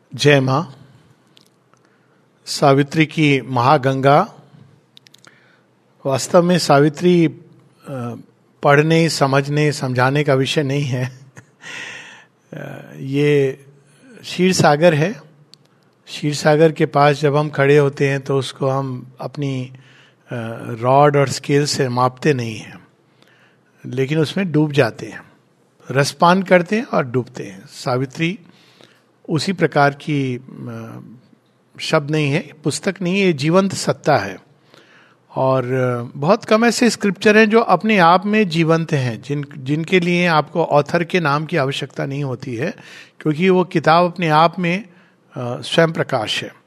जय मां। सावित्री की महागंगा। वास्तव में सावित्री पढ़ने, समझने, समझाने का विषय नहीं है। ये क्षीर सागर है। क्षीर सागर के पास जब हम खड़े होते हैं तो उसको हम अपनी रॉड और स्केल से मापते नहीं हैं, लेकिन उसमें डूब जाते हैं, रसपान करते हैं और डूबते हैं। सावित्री उसी प्रकार की शब्द नहीं है, पुस्तक नहीं है, ये जीवंत सत्ता है। और बहुत कम ऐसे स्क्रिप्चर हैं जो अपने आप में जीवंत हैं, जिनके लिए आपको ऑथर के नाम की आवश्यकता नहीं होती है, क्योंकि वो किताब अपने आप में स्वयं प्रकाश है।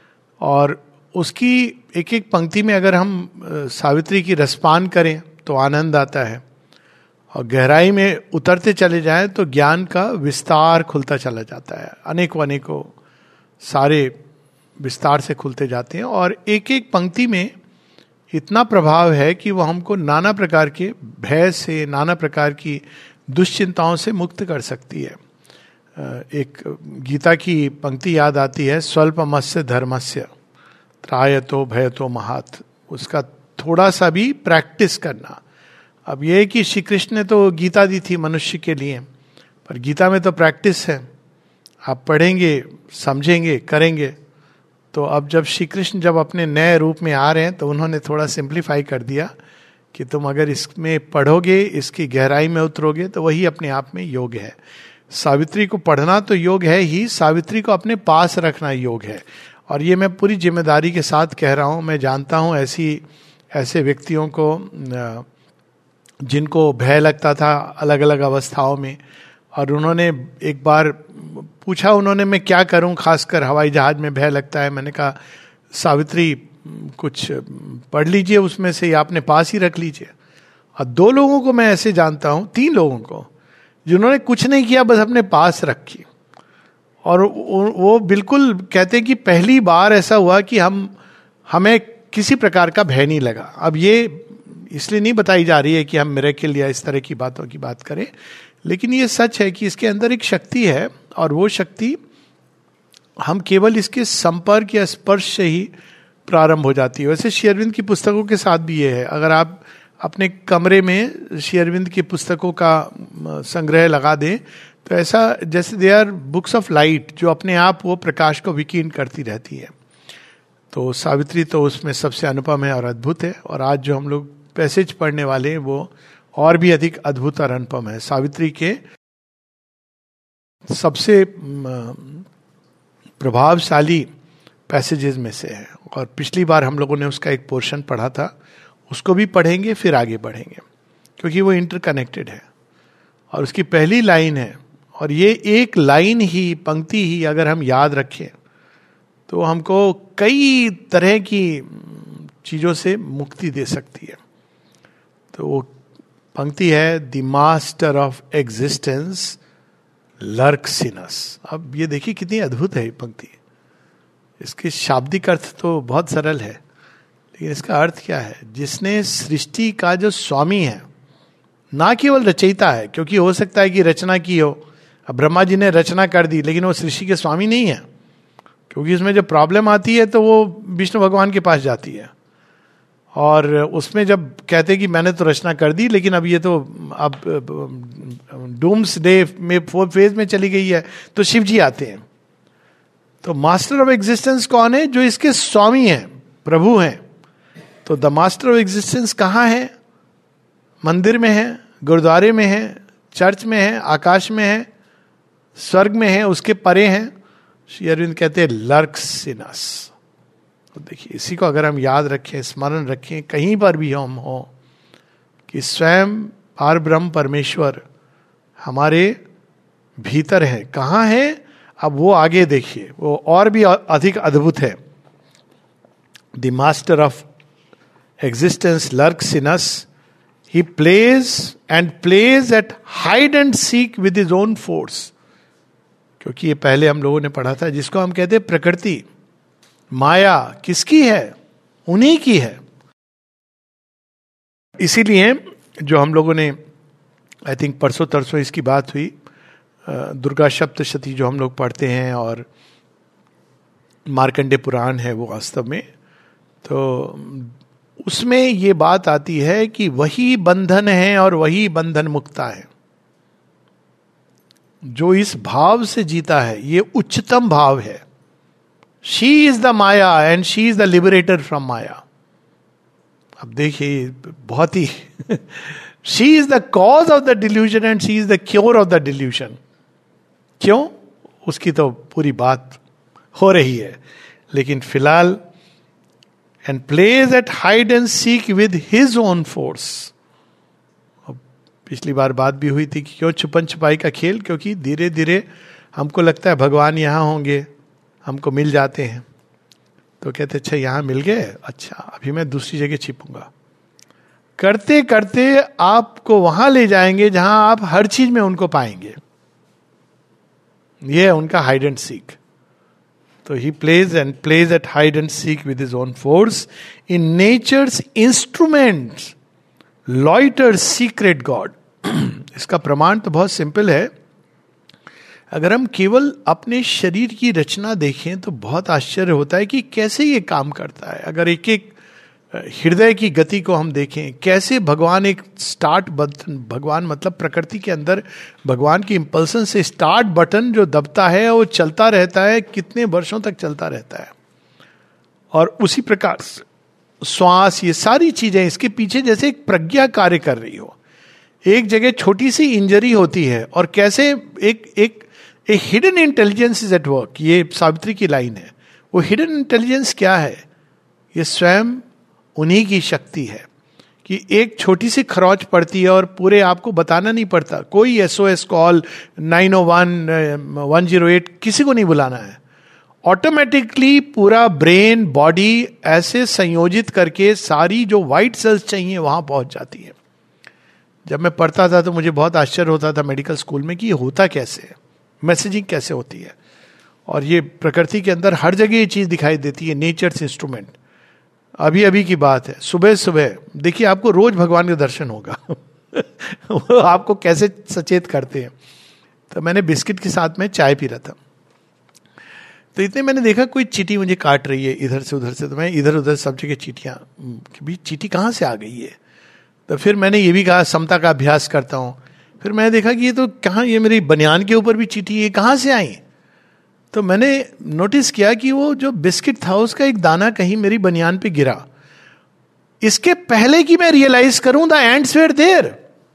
और उसकी एक एक पंक्ति में अगर हम सावित्री की रसपान करें तो आनंद आता है, और गहराई में उतरते चले जाएं तो ज्ञान का विस्तार खुलता चला जाता है। अनेकों सारे विस्तार से खुलते जाते हैं, और एक एक पंक्ति में इतना प्रभाव है कि वह हमको नाना प्रकार के भय से, नाना प्रकार की दुश्चिंताओं से मुक्त कर सकती है। एक गीता की पंक्ति याद आती है, स्वल्पमस्य धर्मस्य त्रायतो भयतो महात। उसका थोड़ा सा भी प्रैक्टिस करना। अब यह है कि श्री कृष्ण ने तो गीता दी थी मनुष्य के लिए, पर गीता में तो प्रैक्टिस है। आप पढ़ेंगे, समझेंगे, करेंगे। तो अब जब श्री कृष्ण जब अपने नए रूप में आ रहे हैं तो उन्होंने थोड़ा सिंप्लीफाई कर दिया कि तुम अगर इसमें पढ़ोगे, इसकी गहराई में उतरोगे, तो वही अपने आप में योग है। सावित्री को पढ़ना तो योग है ही, सावित्री को अपने पास रखना योग है। और ये मैं पूरी जिम्मेदारी के साथ कह रहा हूँ। मैं जानता हूँ ऐसे व्यक्तियों को जिनको भय लगता था अलग अलग अवस्थाओं में, और उन्होंने एक बार पूछा, उन्होंने मैं क्या करूं, खासकर हवाई जहाज में भय लगता है। मैंने कहा सावित्री कुछ पढ़ लीजिए उसमें से, या अपने पास ही रख लीजिए। और 2 लोगों को मैं ऐसे जानता हूं, 3 लोगों को, जिन्होंने कुछ नहीं किया, बस अपने पास रखी। और वो बिल्कुल कहते कि पहली बार ऐसा हुआ कि हमें किसी प्रकार का भय नहीं लगा। अब ये इसलिए नहीं बताई जा रही है कि हम मिरेकल या इस तरह की बातों की बात करें, लेकिन ये सच है कि इसके अंदर एक शक्ति है, और वो शक्ति हम केवल इसके संपर्क या स्पर्श से ही प्रारंभ हो जाती है। वैसे श्री अरविंद की पुस्तकों के साथ भी ये है। अगर आप अपने कमरे में श्री अरविंद की पुस्तकों का संग्रह लगा दें तो ऐसा जैसे they are books of light, जो अपने आप वो प्रकाश को विकीर्ण करती रहती है। तो सावित्री तो उसमें सबसे अनुपम है और अद्भुत है। और आज जो हम लोग पैसेज पढ़ने वाले हैं वो और भी अधिक अद्भुत और अनुपम है। सावित्री के सबसे प्रभावशाली पैसेजेस में से है, और पिछली बार हम लोगों ने उसका एक पोर्शन पढ़ा था, उसको भी पढ़ेंगे, फिर आगे बढ़ेंगे, क्योंकि वो इंटरकनेक्टेड है। और उसकी पहली लाइन है, और ये एक लाइन ही, पंक्ति ही अगर हम याद रखें तो हमको कई तरह की चीजों से मुक्ति दे सकती है। तो वो पंक्ति है, the master of existence lurks in us. अब ये देखिए कितनी अद्भुत है ये पंक्ति। इसके शाब्दिक अर्थ तो बहुत सरल है, लेकिन इसका अर्थ क्या है? जिसने सृष्टि का जो स्वामी है, ना केवल रचयिता है, क्योंकि हो सकता है कि रचना की हो, अब ब्रह्मा जी ने रचना कर दी, लेकिन वो सृष्टि के स्वामी नहीं है, क्योंकि उसमें जब प्रॉब्लम आती है तो वो विष्णु भगवान के पास जाती है। और उसमें जब कहते हैं कि मैंने तो रचना कर दी, लेकिन अब ये तो अब डूम्स डे में 4th फेज में चली गई है, तो शिव जी आते हैं। तो मास्टर ऑफ एग्जिस्टेंस कौन है? जो इसके स्वामी हैं, प्रभु हैं। तो द मास्टर ऑफ एग्जिस्टेंस कहाँ है? मंदिर में है, गुरुद्वारे में है, चर्च में है, आकाश में है, स्वर्ग में है, उसके परे हैं। श्री अरविंद कहते हैं लर्क्स इन अस। तो देखिए, इसी को अगर हम याद रखें, स्मरण रखें, कहीं पर भी हम हो, कि स्वयं पार ब्रह्म परमेश्वर हमारे भीतर है। कहाँ है? अब वो आगे देखिए, वो और भी अधिक अद्भुत है। The master of existence lurks in us, he plays and plays at hide and seek with his own force. क्योंकि ये पहले हम लोगों ने पढ़ा था, जिसको हम कहते हैं प्रकृति, माया किसकी है? उन्हीं की है। इसीलिए जो हम लोगों ने, आई थिंक परसों तरसों इसकी बात हुई, दुर्गा सप्तशती जो हम लोग पढ़ते हैं, और मार्कंडे पुराण है वो वास्तव में, तो उसमें ये बात आती है कि वही बंधन है और वही बंधन मुक्ता है। जो इस भाव से जीता है, ये उच्चतम भाव है। She is the Maya and she is the liberator from Maya. अब देखिए बहुत ही she is the cause of the delusion and she is the cure of the delusion. क्यों, उसकी तो पूरी बात हो रही है, लेकिन फिलहाल and plays at hide and seek with his own force. पिछली बार बात भी हुई थी कि क्यों छुपन छुपाई का खेल, क्योंकि धीरे धीरे हमको लगता है भगवान यहाँ होंगे, हमको मिल जाते हैं, तो कहते अच्छा यहाँ मिल गए, अच्छा अभी मैं दूसरी जगह छिपूंगा। करते करते आपको वहां ले जाएंगे जहां आप हर चीज में उनको पाएंगे। यह है उनका हाइड एंड सीक। तो he plays and plays at hide and seek with his own force in nature's instruments loiter secret God. इसका प्रमाण तो बहुत सिंपल है। अगर हम केवल अपने शरीर की रचना देखें तो बहुत आश्चर्य होता है कि कैसे ये काम करता है। अगर एक एक हृदय की गति को हम देखें, कैसे भगवान एक स्टार्ट बटन, भगवान मतलब प्रकृति के अंदर भगवान की इंपल्सन से स्टार्ट बटन जो दबता है वो चलता रहता है, कितने वर्षों तक चलता रहता है। और उसी प्रकार श्वास, ये सारी चीजें इसके पीछे जैसे एक प्रज्ञा कार्य कर रही हो। एक जगह छोटी सी इंजरी होती है और कैसे एक hidden intelligence is at work. ये सावित्री की लाइन है। वो हिडन इंटेलिजेंस क्या है? ये स्वयं उन्हीं की शक्ति है कि एक छोटी सी खरोच पड़ती है और पूरे आपको बताना नहीं पड़ता, कोई SOS कॉल 901 108 किसी को नहीं बुलाना है। ऑटोमेटिकली पूरा ब्रेन बॉडी ऐसे संयोजित करके सारी जो व्हाइट सेल्स चाहिए वहां पहुंच जाती है। जब मैं पढ़ता था तो मुझे बहुत आश्चर्य होता था मेडिकल स्कूल में कि ये होता कैसे है, मैसेजिंग कैसे होती है। और ये प्रकृति के अंदर हर जगह ये चीज दिखाई देती है, नेचर्स इंस्ट्रूमेंट। अभी अभी की बात है, सुबह सुबह देखिए आपको रोज भगवान का दर्शन होगा वो आपको कैसे सचेत करते हैं। तो मैंने बिस्किट के साथ में चाय पी रहा था, तो इतने मैंने देखा कोई चींटी मुझे काट रही है इधर से उधर से। तो मैं इधर उधर सब जगह चींटियां, भी चींटी कहाँ से आ गई है। तो फिर मैंने ये भी कहा समता का अभ्यास करता हूँ। फिर मैंने देखा कि ये तो कहाँ, ये मेरी बनियान के ऊपर भी चींटी, ये कहाँ से आई। तो मैंने नोटिस किया कि वो जो बिस्किट था उसका एक दाना कहीं मेरी बनियान पे गिरा। इसके पहले कि मैं रियलाइज करूं द एंड्स वेर देयर।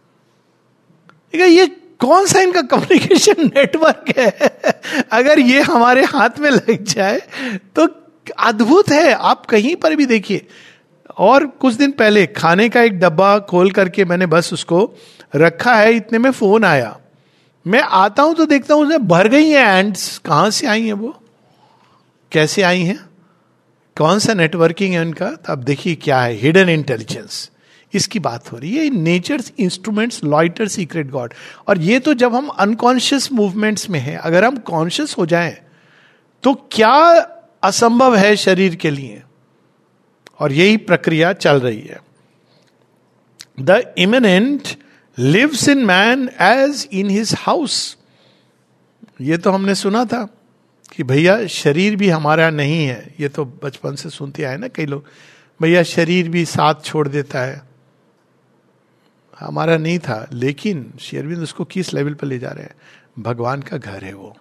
ये कौन सा इनका कम्युनिकेशन नेटवर्क है। अगर ये हमारे हाथ में लग जाए तो अद्भुत है। आप कहीं पर भी देखिए। और कुछ दिन पहले खाने का एक डब्बा खोल करके मैंने बस उसको रखा है, इतने में फोन आया। मैं आता हूं तो देखता हूं उसमें भर गई है एंड्स। कहां से आई हैं वो, कैसे आई हैं, कौन सा नेटवर्किंग है उनका। तो अब देखिए क्या है, हिडन इंटेलिजेंस, इसकी बात हो रही है। Nature's instruments loiter secret God. और ये तो जब हम अनकॉन्शियस मूवमेंट्स में हैं, अगर हम कॉन्शियस हो जाएं तो क्या असंभव है शरीर के लिए। और यही प्रक्रिया चल रही है। The immanent lives in man as in his house. ये तो हमने सुना था कि भैया शरीर भी हमारा नहीं है। ये तो बचपन से सुनते आए ना कई लोग, भैया शरीर भी साथ छोड़ देता है, हमारा नहीं था। लेकिन श्री अरविंद उसको किस लेवल पर ले जा रहे हैं, भगवान का घर है वो।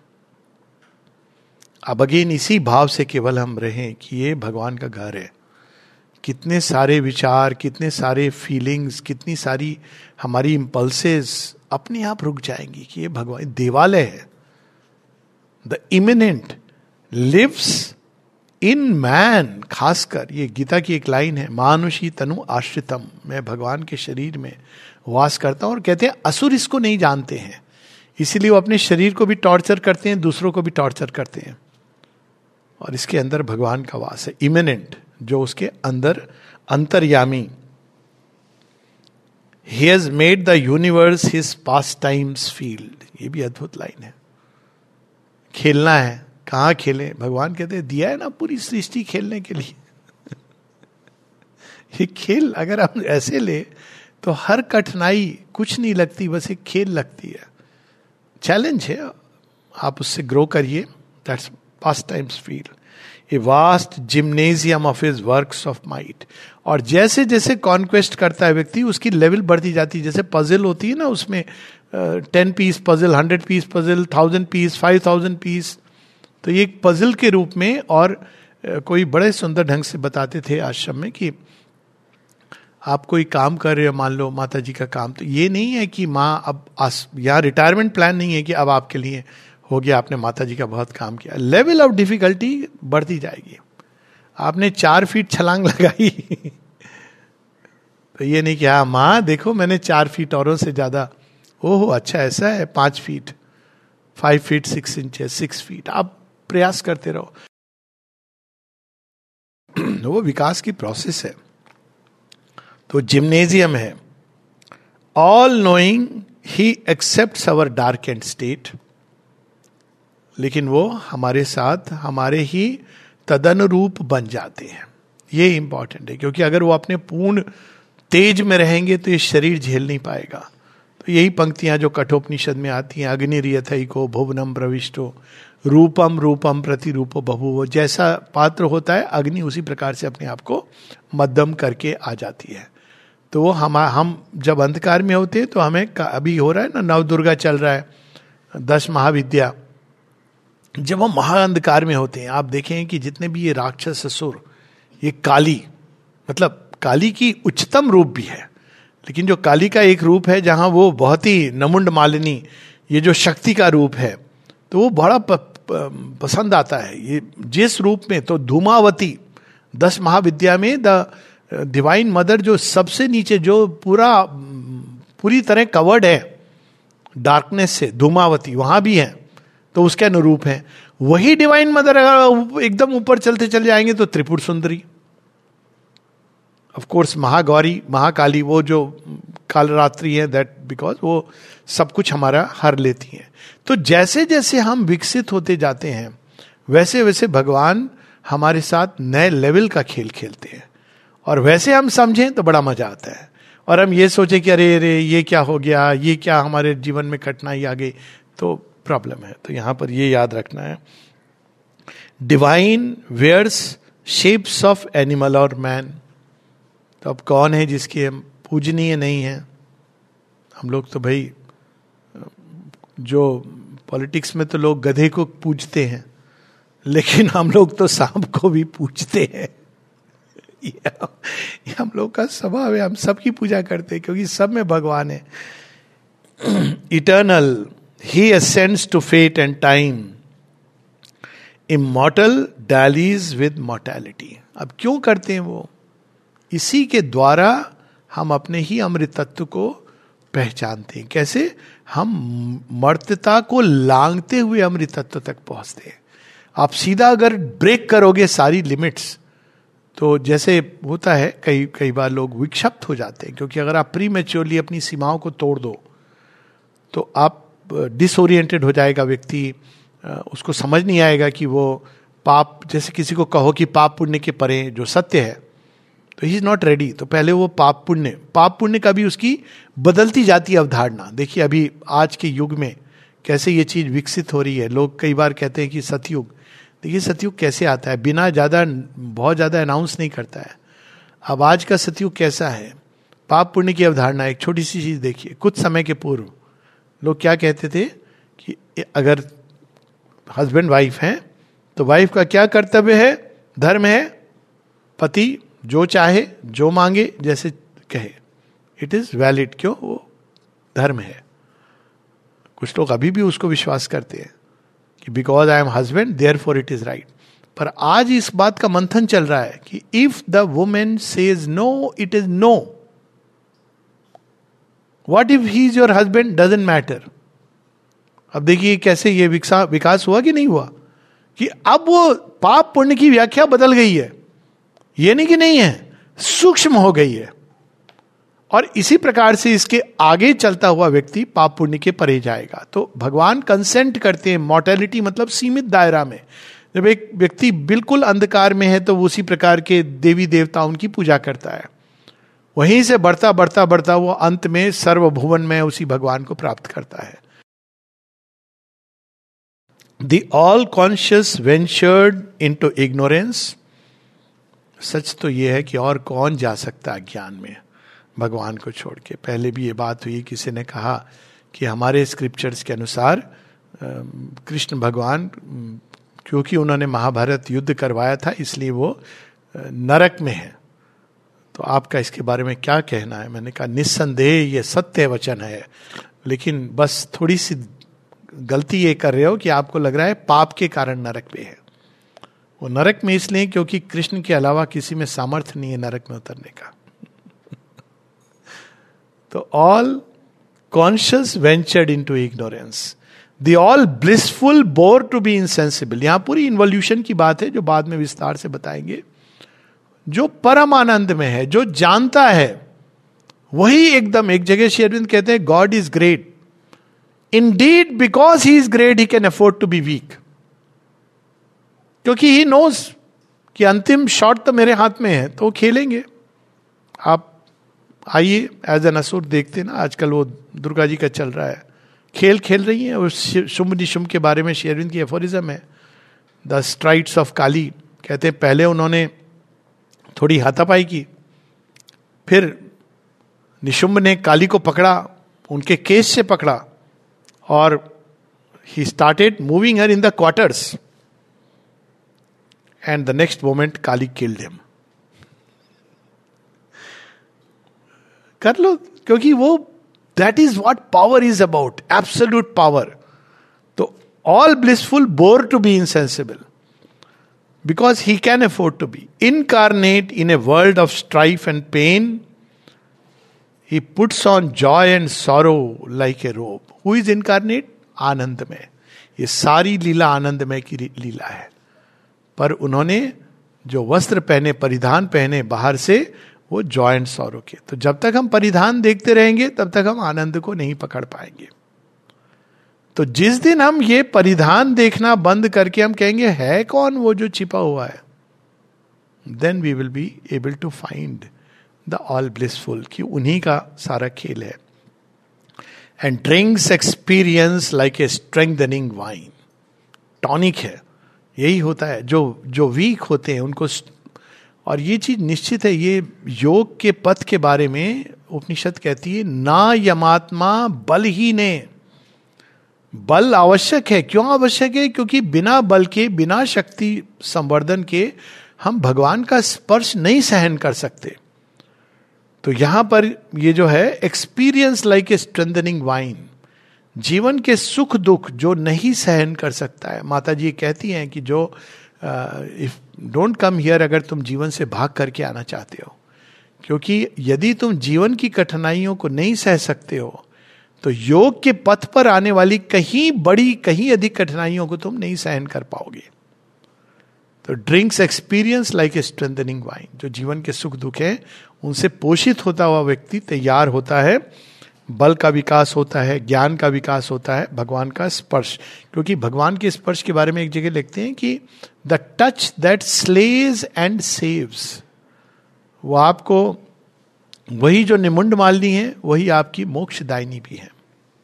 अब अगेन इसी भाव से केवल हम रहें कि ये भगवान का घर है। कितने सारे विचार, कितने सारे फीलिंग्स, कितनी सारी हमारी इंपल्सेस अपने आप रुक जाएंगी कि ये भगवान देवालय है। The immanent lives in man. खासकर ये गीता की एक लाइन है, मानुषी तनु आश्रितम। मैं भगवान के शरीर में वास करता हूं। और कहते हैं असुर इसको नहीं जानते हैं, इसीलिए वो अपने शरीर को भी टॉर्चर करते हैं, दूसरों को भी टॉर्चर करते हैं। और इसके अंदर भगवान का वास है, इमिनेंट, जो उसके अंदर अंतर्यामी। He has made the universe his pastimes field। ये भी अद्भुत लाइन है। खेलना है, कहाँ खेलें, भगवान कहते हैं दिया है ना पूरी सृष्टि खेलने के लिए। ये खेल अगर हम ऐसे ले तो हर कठिनाई कुछ नहीं लगती, बस एक खेल लगती है। चैलेंज है, आप उससे ग्रो करिए। That's pastimes feel, a vast gymnasium of his works of might. और जैसे जैसे कॉन्क्वेस्ट करता है व्यक्ति, उसकी लेवल बढ़ती जाती है. जैसे पजल होती है ना, उसमें 10 piece puzzle, 100 piece puzzle, 1000 piece, 5000 piece. तो ये एक पजल के रूप में. और कोई बड़े सुंदर ढंग से बताते थे आश्रम में कि आप कोई काम कर रहे हो, मान लो माता जी का काम, तो ये नहीं है कि माँ अब यहाँ रिटायरमेंट प्लान नहीं है कि अब आपके लिए हो गया, आपने माता जी का बहुत काम किया. लेवल ऑफ डिफिकल्टी बढ़ती जाएगी. आपने 4 फीट छलांग लगाई तो ये नहीं कि हाँ माँ देखो मैंने 4 फीट औरों से ज्यादा, ओहो अच्छा ऐसा है, 5 फीट, 5 फीट 6 इंचेस, 6 फीट. आप प्रयास करते रहो. वो विकास की प्रोसेस है. तो जिम्नेजियम है. All knowing he accepts our dark and state. लेकिन वो हमारे साथ हमारे ही तदनुरूप बन जाते हैं. ये इंपॉर्टेंट है, क्योंकि अगर वो अपने पूर्ण तेज में रहेंगे तो ये शरीर झेल नहीं पाएगा. तो यही पंक्तियां जो कठोपनिषद में आती हैं, अग्निरियथैको भुवनम प्रविष्टो रूपम रूपम प्रतिरूपो बभूवो. जैसा पात्र होता है अग्नि उसी प्रकार से अपने आप को मध्यम करके आ जाती है. तो वो हम जब अंधकार में होते हैं तो हमें अभी हो रहा है ना, नवदुर्गा चल रहा है, 10 महाविद्या. जब हम महाअंधकार में होते हैं, आप देखें कि जितने भी ये राक्षस असुर, ये काली, मतलब काली की उच्चतम रूप भी है, लेकिन जो काली का एक रूप है जहां वो बहुत ही नमुंड मालिनी, ये जो शक्ति का रूप है, तो वो बड़ा पसंद आता है. ये जिस रूप में, तो धूमावती 10 महाविद्या में द डिवाइन मदर जो सबसे नीचे, जो पूरी तरह कवर्ड है डार्कनेस से, धूमावती वहां भी है, तो उसके अनुरूप है. वही डिवाइन मदर अगर एकदम ऊपर चलते चले जाएंगे तो त्रिपुर सुंदरी, ऑफ कोर्स महागौरी, महाकाली, वो जो कालरात्रि है, दैट बिकॉज वो सब कुछ हमारा हर लेती है. तो जैसे जैसे हम विकसित होते जाते हैं वैसे वैसे भगवान हमारे साथ नए लेवल का खेल खेलते हैं. और वैसे हम समझें तो बड़ा मजा आता है. और हम ये सोचे कि अरे अरे ये क्या हो गया, ये क्या हमारे जीवन में कठिनाई आ गई, तो प्रॉब्लम है. तो यहां पर ये याद रखना है, divine wears shapes of animal और मैन. तो अब कौन है जिसके हम पूजनीय नहीं है? हम लोग तो भाई, जो पॉलिटिक्स में तो लोग गधे को पूजते हैं, लेकिन हम लोग तो सांप को भी पूजते हैं. ये हम लोग का स्वभाव है, हम सबकी पूजा करते हैं क्योंकि सब में भगवान है. Eternal he ascends to fate and time, immortal dallies with mortality. अब क्यों करते हैं वो? इसी के द्वारा हम अपने ही अमृत तत्व को पहचानते हैं. कैसे? हम मर्त्यता को लांघते हुए अमृत तत्व तक पहुंचते हैं. आप सीधा अगर ब्रेक करोगे सारी लिमिट्स, तो जैसे होता है कई बार लोग विक्षिप्त हो जाते हैं, क्योंकि अगर आप प्रीमेच्योरली अपनी सीमाओं को तोड़ दो तो आप डिसओरिएंटेड हो जाएगा व्यक्ति. उसको समझ नहीं आएगा कि वो पाप, जैसे किसी को कहो कि पाप पुण्य के परे जो सत्य है, तो ही इज नॉट रेडी. तो पहले वो पाप पुण्य का भी उसकी बदलती जाती है अवधारणा. देखिए अभी आज के युग में कैसे ये चीज विकसित हो रही है. लोग कई बार कहते हैं कि सतयुग. देखिए सतयुग कैसे आता है, बिना बहुत ज्यादा अनाउंस नहीं करता है. अब आज का सतयुग कैसा है? पाप पुण्य की अवधारणा. एक छोटी सी चीज देखिए, कुछ समय के पूर्व लोग क्या कहते थे कि अगर हस्बैंड वाइफ हैं तो वाइफ का क्या कर्तव्य है, धर्म है, पति जो चाहे जो मांगे जैसे कहे, इट इज वैलिड. क्यों? वो धर्म है. कुछ लोग अभी भी उसको विश्वास करते हैं कि because I am husband therefore it is right. पर आज इस बात का मंथन चल रहा है कि if the women says no, it is no. What if he is your husband, doesn't matter. अब देखिए कैसे ये विकास हुआ कि नहीं हुआ, कि अब वो पाप पुण्य की व्याख्या बदल गई है. ये नहीं कि नहीं है, सूक्ष्म हो गई है. और इसी प्रकार से इसके आगे चलता हुआ व्यक्ति पाप पुण्य के परे जाएगा. तो भगवान कंसेंट करते हैं. मॉर्टेलिटी मतलब सीमित दायरा में. जब एक व्यक्ति बिल्कुल अंधकार में है तो वो उसी प्रकार के देवी देवता उनकी पूजा करता है. वहीं से बढ़ता बढ़ता बढ़ता वो अंत में सर्वभुवन में उसी भगवान को प्राप्त करता है. The all conscious ventured into ignorance. सच तो यह है कि और कौन जा सकता है ज्ञान में भगवान को छोड़ के. पहले भी ये बात हुई, किसी ने कहा कि हमारे स्क्रिप्चर्स के अनुसार कृष्ण भगवान, क्योंकि उन्होंने महाभारत युद्ध करवाया था इसलिए वो नरक में है. तो आपका इसके बारे में क्या कहना है? मैंने कहा निस्संदेह ये सत्य वचन है, लेकिन बस थोड़ी सी गलती ये कर रहे हो कि आपको लग रहा है पाप के कारण नरक पे है. वो नरक में इसलिए क्योंकि कृष्ण के अलावा किसी में सामर्थ्य नहीं है नरक में उतरने का. तो all conscious ventured into ignorance, the all blissful bore to be insensible. यहां पूरी इन्वोल्यूशन की बात है जो बाद में विस्तार से बताएंगे. जो परम आनंद में है, जो जानता है, वही एकदम. एक जगह श्री अरविंद कहते हैं God is great indeed because he is great he can afford to be weak. क्योंकि ही नोज कि अंतिम शॉट तो मेरे हाथ में है, तो वो खेलेंगे. आप आइए एज एन असुर देखते ना, आजकल वो दुर्गा जी का चल रहा है, खेल खेल रही है. और शुंभ निशुंभ के बारे में श्री अरविंद की एफोरिज्म है, द स्ट्राइट्स ऑफ काली. कहते हैं पहले उन्होंने थोड़ी हाथापाई की, फिर निशुंभ ने काली को पकड़ा, उनके केस से पकड़ा, और he started moving her in the quarters, and the next moment Kali killed him. कर लो, क्योंकि वो that is what power is about, absolute power. तो all blissful bore to be insensible because he can afford to be incarnate in a world of strife and pain. He puts on joy and sorrow like a robe. Who is incarnate? आनंदमय. ये सारी लीला आनंदमय की लीला है. पर उन्होंने जो वस्त्र पहने, परिधान पहने बाहर से, वो जॉय एंड सॉरो के. तो जब तक हम परिधान देखते रहेंगे तब तक हम आनंद को नहीं पकड़ पाएंगे. तो जिस दिन हम ये परिधान देखना बंद करके हम कहेंगे है कौन वो जो छिपा हुआ है, then we will be able to find the all blissful, कि उन्हीं का सारा खेल है. And drinks experience like a strengthening wine. Tonic है, यही होता है. जो वीक होते हैं उनको, और ये चीज निश्चित है, ये योग के पथ के बारे में उपनिषद कहती है ना यमात्मा बल ही ने. बल आवश्यक है. क्यों आवश्यक है? क्योंकि बिना बल के, बिना शक्ति संवर्धन के हम भगवान का स्पर्श नहीं सहन कर सकते. तो यहां पर ये जो है experience like a strengthening wine, जीवन के सुख दुख जो नहीं सहन कर सकता है. माता जी कहती हैं कि जो इफ डोंट कम हियर, अगर तुम जीवन से भाग करके आना चाहते हो, क्योंकि यदि तुम जीवन की कठिनाइयों को नहीं सह सकते हो तो योग के पथ पर आने वाली कहीं बड़ी, कहीं अधिक कठिनाइयों को तुम नहीं सहन कर पाओगे. तो drinks experience like a strengthening wine. जो जीवन के सुख दुख है उनसे पोषित होता हुआ व्यक्ति तैयार होता है. बल का विकास होता है, ज्ञान का विकास होता है, भगवान का स्पर्श. क्योंकि भगवान के स्पर्श के बारे में एक जगह लिखते हैं कि the touch that slays and saves. वो आपको, वही जो निमुंड मालिनी है वही आपकी मोक्षदायिनी भी है.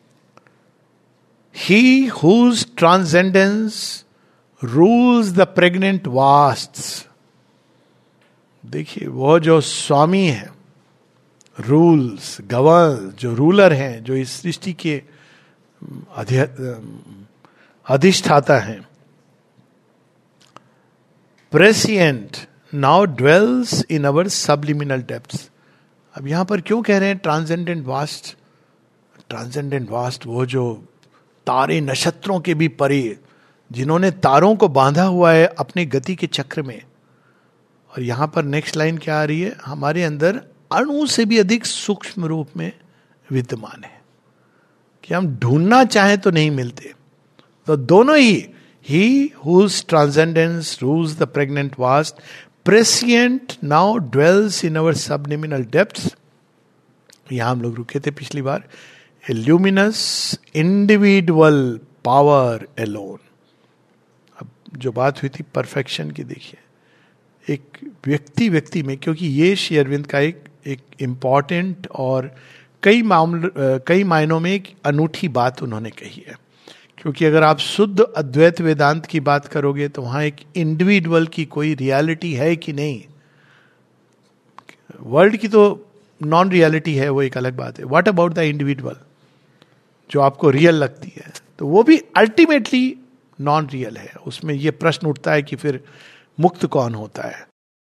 He whose transcendence rules the pregnant vasts. देखिए वो जो स्वामी है, रूल्स, गवर्न, जो रूलर हैं, जो इस सृष्टि के अधिष्ठाता हैं. Prescient now dwells in our subliminal depths. अब यहां पर क्यों कह रहे हैं ट्रांसेंडेंट वास्ट? ट्रांसेंडेंट वास्ट वो जो तारे नक्षत्रों के भी परे, जिन्होंने तारों को बांधा हुआ है अपने गति के चक्र में. और यहां पर नेक्स्ट लाइन क्या आ रही है? हमारे अंदर अणु से भी अधिक सूक्ष्म रूप में विद्यमान है, कि हम ढूंढना चाहें तो नहीं मिलते. तो दोनों ही whose transcendence rules the pregnant vast, prescient now dwells in our subliminal depths. यहां हम लोग रुके थे पिछली बार. A luminous individual power alone. अब जो बात हुई थी परफेक्शन की, देखिए एक व्यक्ति में, क्योंकि ये श्री अरविंद का एक इम्पॉर्टेंट और कई मायनों में एक अनूठी बात उन्होंने कही है. क्योंकि अगर आप शुद्ध अद्वैत वेदांत की बात करोगे तो वहां एक इंडिविजुअल की कोई रियलिटी है कि नहीं, वर्ल्ड की तो नॉन रियलिटी है, वो एक अलग बात है. व्हाट अबाउट द इंडिविजुअल जो आपको रियल लगती है, तो वो भी अल्टीमेटली नॉन रियल है. उसमें ये प्रश्न उठता है कि फिर मुक्त कौन होता है,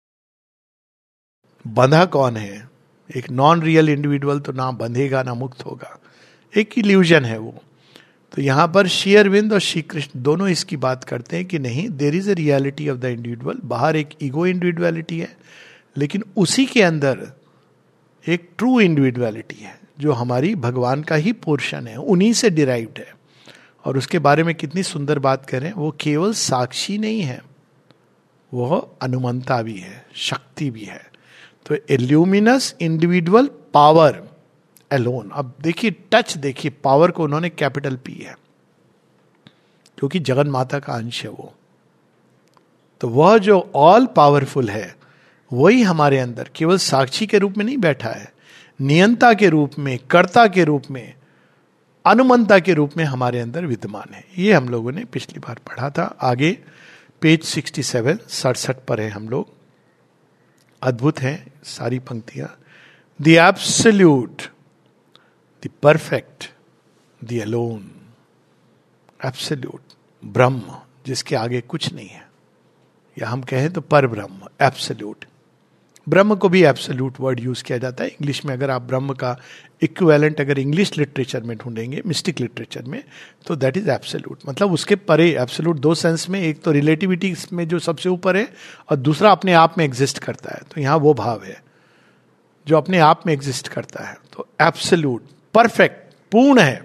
बंधा कौन है. एक नॉन रियल इंडिविजुअल तो ना बंधेगा ना मुक्त होगा, एक इल्यूजन है वो. तो यहां पर श्री अरविंद और श्री कृष्ण दोनों इसकी बात करते हैं कि नहीं, there is a reality of the individual. बाहर एक ईगो इंडिविजुअलिटी है, लेकिन उसी के अंदर एक ट्रू इंडिविजुअलिटी है जो हमारी भगवान का ही पोर्शन है, उन्हीं से डिराइव्ड है. और उसके बारे में कितनी सुंदर बात करें, वो केवल साक्षी नहीं है, वो अनुमंता भी है, शक्ति भी है. तो इल्यूमिनस इंडिविजुअल पावर अलोन. अब देखिए टच, देखिए पावर को उन्होंने कैपिटल पी है, क्योंकि जगन माता का अंश है वो. तो वह जो ऑल पावरफुल है वही हमारे अंदर केवल साक्षी के रूप में नहीं बैठा है, नियंता के रूप में, कर्ता के रूप में, अनुमंता के रूप में हमारे अंदर विद्यमान है. ये हम लोगों ने पिछली बार पढ़ा था. आगे पेज 67 पर है हम लोग. अद्भुत है सारी पंक्तियां. The absolute, the perfect, the alone. Absolute ब्रह्म जिसके आगे कुछ नहीं है, या हम कहें तो पर ब्रह्म, एब्सोल्यूट. ब्रह्म को भी एब्सोल्यूट वर्ड यूज किया जाता है इंग्लिश में. अगर आप ब्रह्म का इक्विवेलेंट अगर इंग्लिश लिटरेचर में ढूंढेंगे, मिस्टिक लिटरेचर में, तो दैट इज एब्सोल्यूट. मतलब उसके परे. एब्सोल्यूट दो सेंस में, एक तो रिलेटिविटी में जो सबसे ऊपर है, और दूसरा अपने आप में एग्जिस्ट करता है. तो यहां वो भाव है जो अपने आप में एग्जिस्ट करता है. तो एब्सोल्यूट, परफेक्ट, पूर्ण है.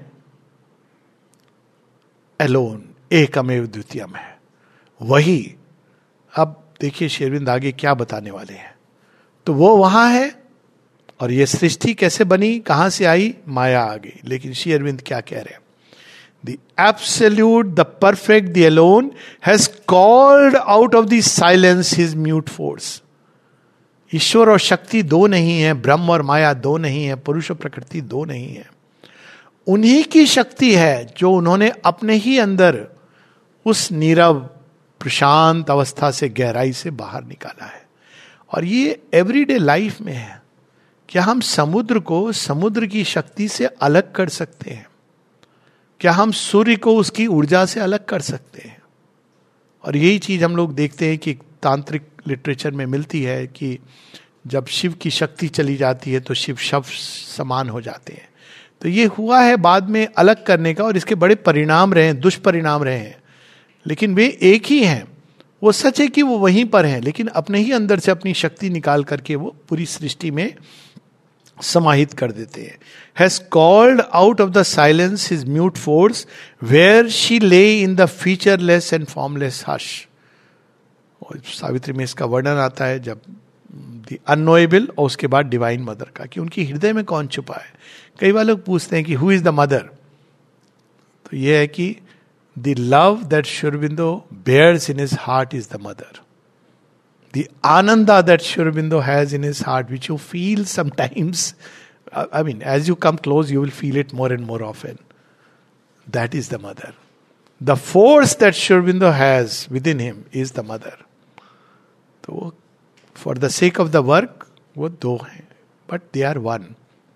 अलोन, एकमेव द्वितीयम है वही. अब देखिए श्री अरविंद आगे क्या बताने वाले हैं. तो वो वहां है, और ये सृष्टि कैसे बनी, कहां से आई, माया आ गई. लेकिन श्री अरविंद क्या कह रहे हैं, the absolute, the perfect, the alone has called out of the silence his mute force. ईश्वर और शक्ति दो नहीं है, ब्रह्म और माया दो नहीं है, पुरुष और प्रकृति दो नहीं है. उन्हीं की शक्ति है जो उन्होंने अपने ही अंदर उस नीरव प्रशांत अवस्था से, गहराई से बाहर निकाला है. और ये एवरीडे लाइफ में है. क्या हम समुद्र को समुद्र की शक्ति से अलग कर सकते हैं? क्या हम सूर्य को उसकी ऊर्जा से अलग कर सकते हैं? और यही चीज हम लोग देखते हैं कि तांत्रिक लिटरेचर में मिलती है कि जब शिव की शक्ति चली जाती है तो शिव शव समान हो जाते हैं. तो ये हुआ है बाद में अलग करने का, और इसके बड़े परिणाम रहे हैं, दुष्परिणाम रहे हैं. लेकिन वे एक ही हैं. वो सच है कि वो वहीं पर हैं, लेकिन अपने ही अंदर से अपनी शक्ति निकाल करके वो पूरी सृष्टि में समाहित कर देते हैं. Has called out of the silence his mute force where she lay in the featureless and formless hush. Savitri में इसका वर्णन आता है जब द अननोएबल, और उसके बाद डिवाइन मदर का, कि उनकी हृदय में कौन छुपा है. कई बार लोग पूछते हैं कि हु इज द मदर. तो यह है कि the love that Sri Aurobindo bears in his heart is the mother. The ananda that Sri Aurobindo has in his heart, which you feel sometimes, I mean, as you come close, you will feel it more and more often. That is the mother. The force that Sri Aurobindo has within him is the mother. So, for the sake of the work, वो दो हैं, but they are one.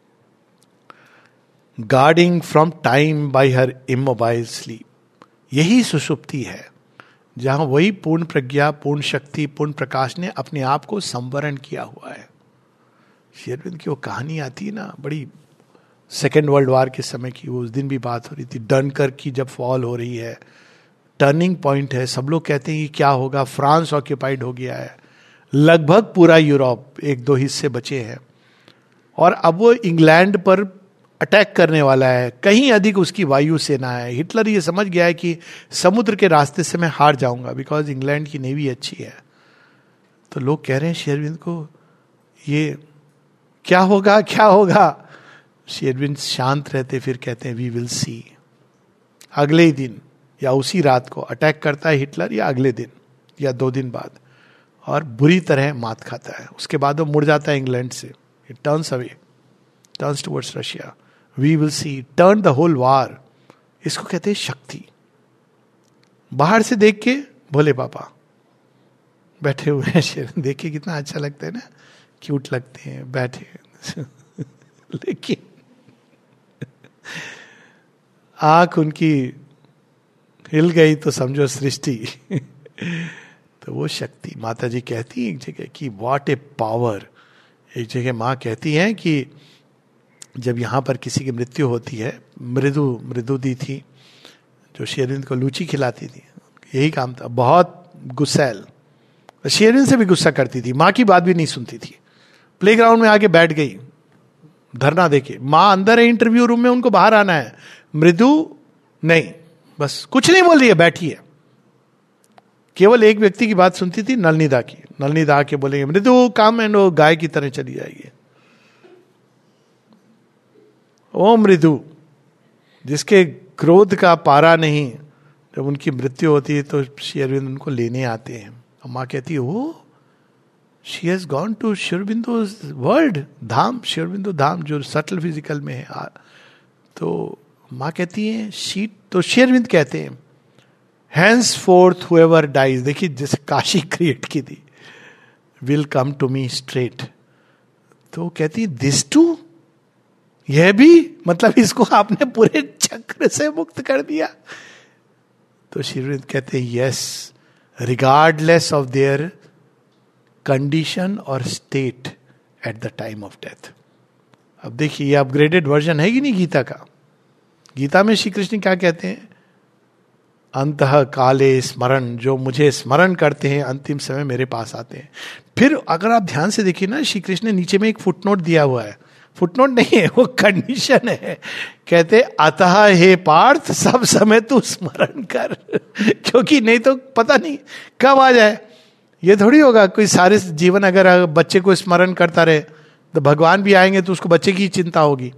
Guarding from time by her immobile sleep. यही सुषुप्ति है जहां वही पूर्ण प्रज्ञा, पूर्ण शक्ति, पूर्ण प्रकाश ने अपने आप को संवरण किया हुआ है. श्री अरविंद की वो कहानी आती है ना, बड़ी, सेकेंड वर्ल्ड वॉर के समय की, वो उस दिन भी बात हो रही थी. डनकर्क की जब फॉल हो रही है, टर्निंग पॉइंट है. सब लोग कहते हैं कि क्या होगा, फ्रांस ऑक्यूपाइड हो गया है, लगभग पूरा यूरोप, एक दो हिस्से बचे हैं, और अब वो इंग्लैंड पर अटैक करने वाला है. कहीं अधिक उसकी वायु सेना है. हिटलर ये समझ गया है कि समुद्र के रास्ते से मैं हार जाऊंगा, बिकॉज इंग्लैंड की नेवी अच्छी है. तो लोग कह रहे हैं श्री अरविंद को, ये क्या होगा, क्या होगा. श्री अरविंद शांत रहते, फिर कहते हैं वी विल सी. अगले ही दिन या उसी रात को अटैक करता है हिटलर, या अगले दिन या 2 दिन बाद, और बुरी तरह मात खाता है. उसके बाद वो मुड़ जाता है इंग्लैंड से. It turns away, turns towards Russia. We will see, turn the whole war. इसको कहते हैं शक्ति. बाहर से देख के भोले पापा बैठे हुए हैं, शेर देख के कितना अच्छा लगता है ना, क्यूट लगते हैं बैठे लेकिन आंख उनकी हिल गई तो समझो सृष्टि तो वो शक्ति माता जी कहती है एक जगह कि व्हाट ए पावर। एक जगह माँ कहती हैं कि जब यहाँ पर किसी की मृत्यु होती है, मृदु दी थी जो शेरविंद को लूची खिलाती थी, यही काम था, बहुत गुस्सैल, शेरविंद से भी गुस्सा करती थी, माँ की बात भी नहीं सुनती थी, प्लेग्राउंड में आके बैठ गई धरना देके, माँ अंदर है इंटरव्यू रूम में, उनको बाहर आना है, मृदु नहीं, बस कुछ नहीं बोल रही है, बैठी है, केवल एक व्यक्ति की बात सुनती थी, नलनीदा की। नलनीदा आके बोलेंगे मृदु काम, एंड वो गाय की तरह चली जाएगी। ओ मृदु, जिसके क्रोध का पारा नहीं, जब उनकी मृत्यु होती है तो श्री अरविंद उनको लेने आते हैं। अम्मा कहती है oh she has gone to Shri Aurobindo world Dham, Shri Aurobindo Dham जो सटल फिजिकल में है। तो माँ कहती है शी, तो श्री अरविंद कहते हैं हैंस फोर्थ हुएवर डाइज, देखिए जैसे काशी क्रिएट की थी, will come to me straight. तो कहती है दिस टू, यह भी, मतलब इसको आपने पूरे चक्र से मुक्त कर दिया। तो श्री अरविंद कहते हैं yes, regardless of their condition और state at the time of death. अब देखिए ये अपग्रेडेड वर्जन है कि नहीं गीता का। गीता में श्री कृष्ण क्या कहते हैं, अंतः काले स्मरण, जो मुझे स्मरण करते हैं अंतिम समय मेरे पास आते हैं। फिर अगर आप ध्यान से देखिए ना, श्री कृष्ण ने नीचे में एक फुटनोट दिया हुआ है, फुटनोट नहीं है वो कंडीशन है, कहते अतः हे पार्थ सब समय तू स्मरण कर क्योंकि नहीं तो पता नहीं कब आ जाए। ये थोड़ी होगा कोई सारे जीवन अगर बच्चे को स्मरण करता रहे तो भगवान भी आएंगे तो उसको बच्चे की चिंता होगी।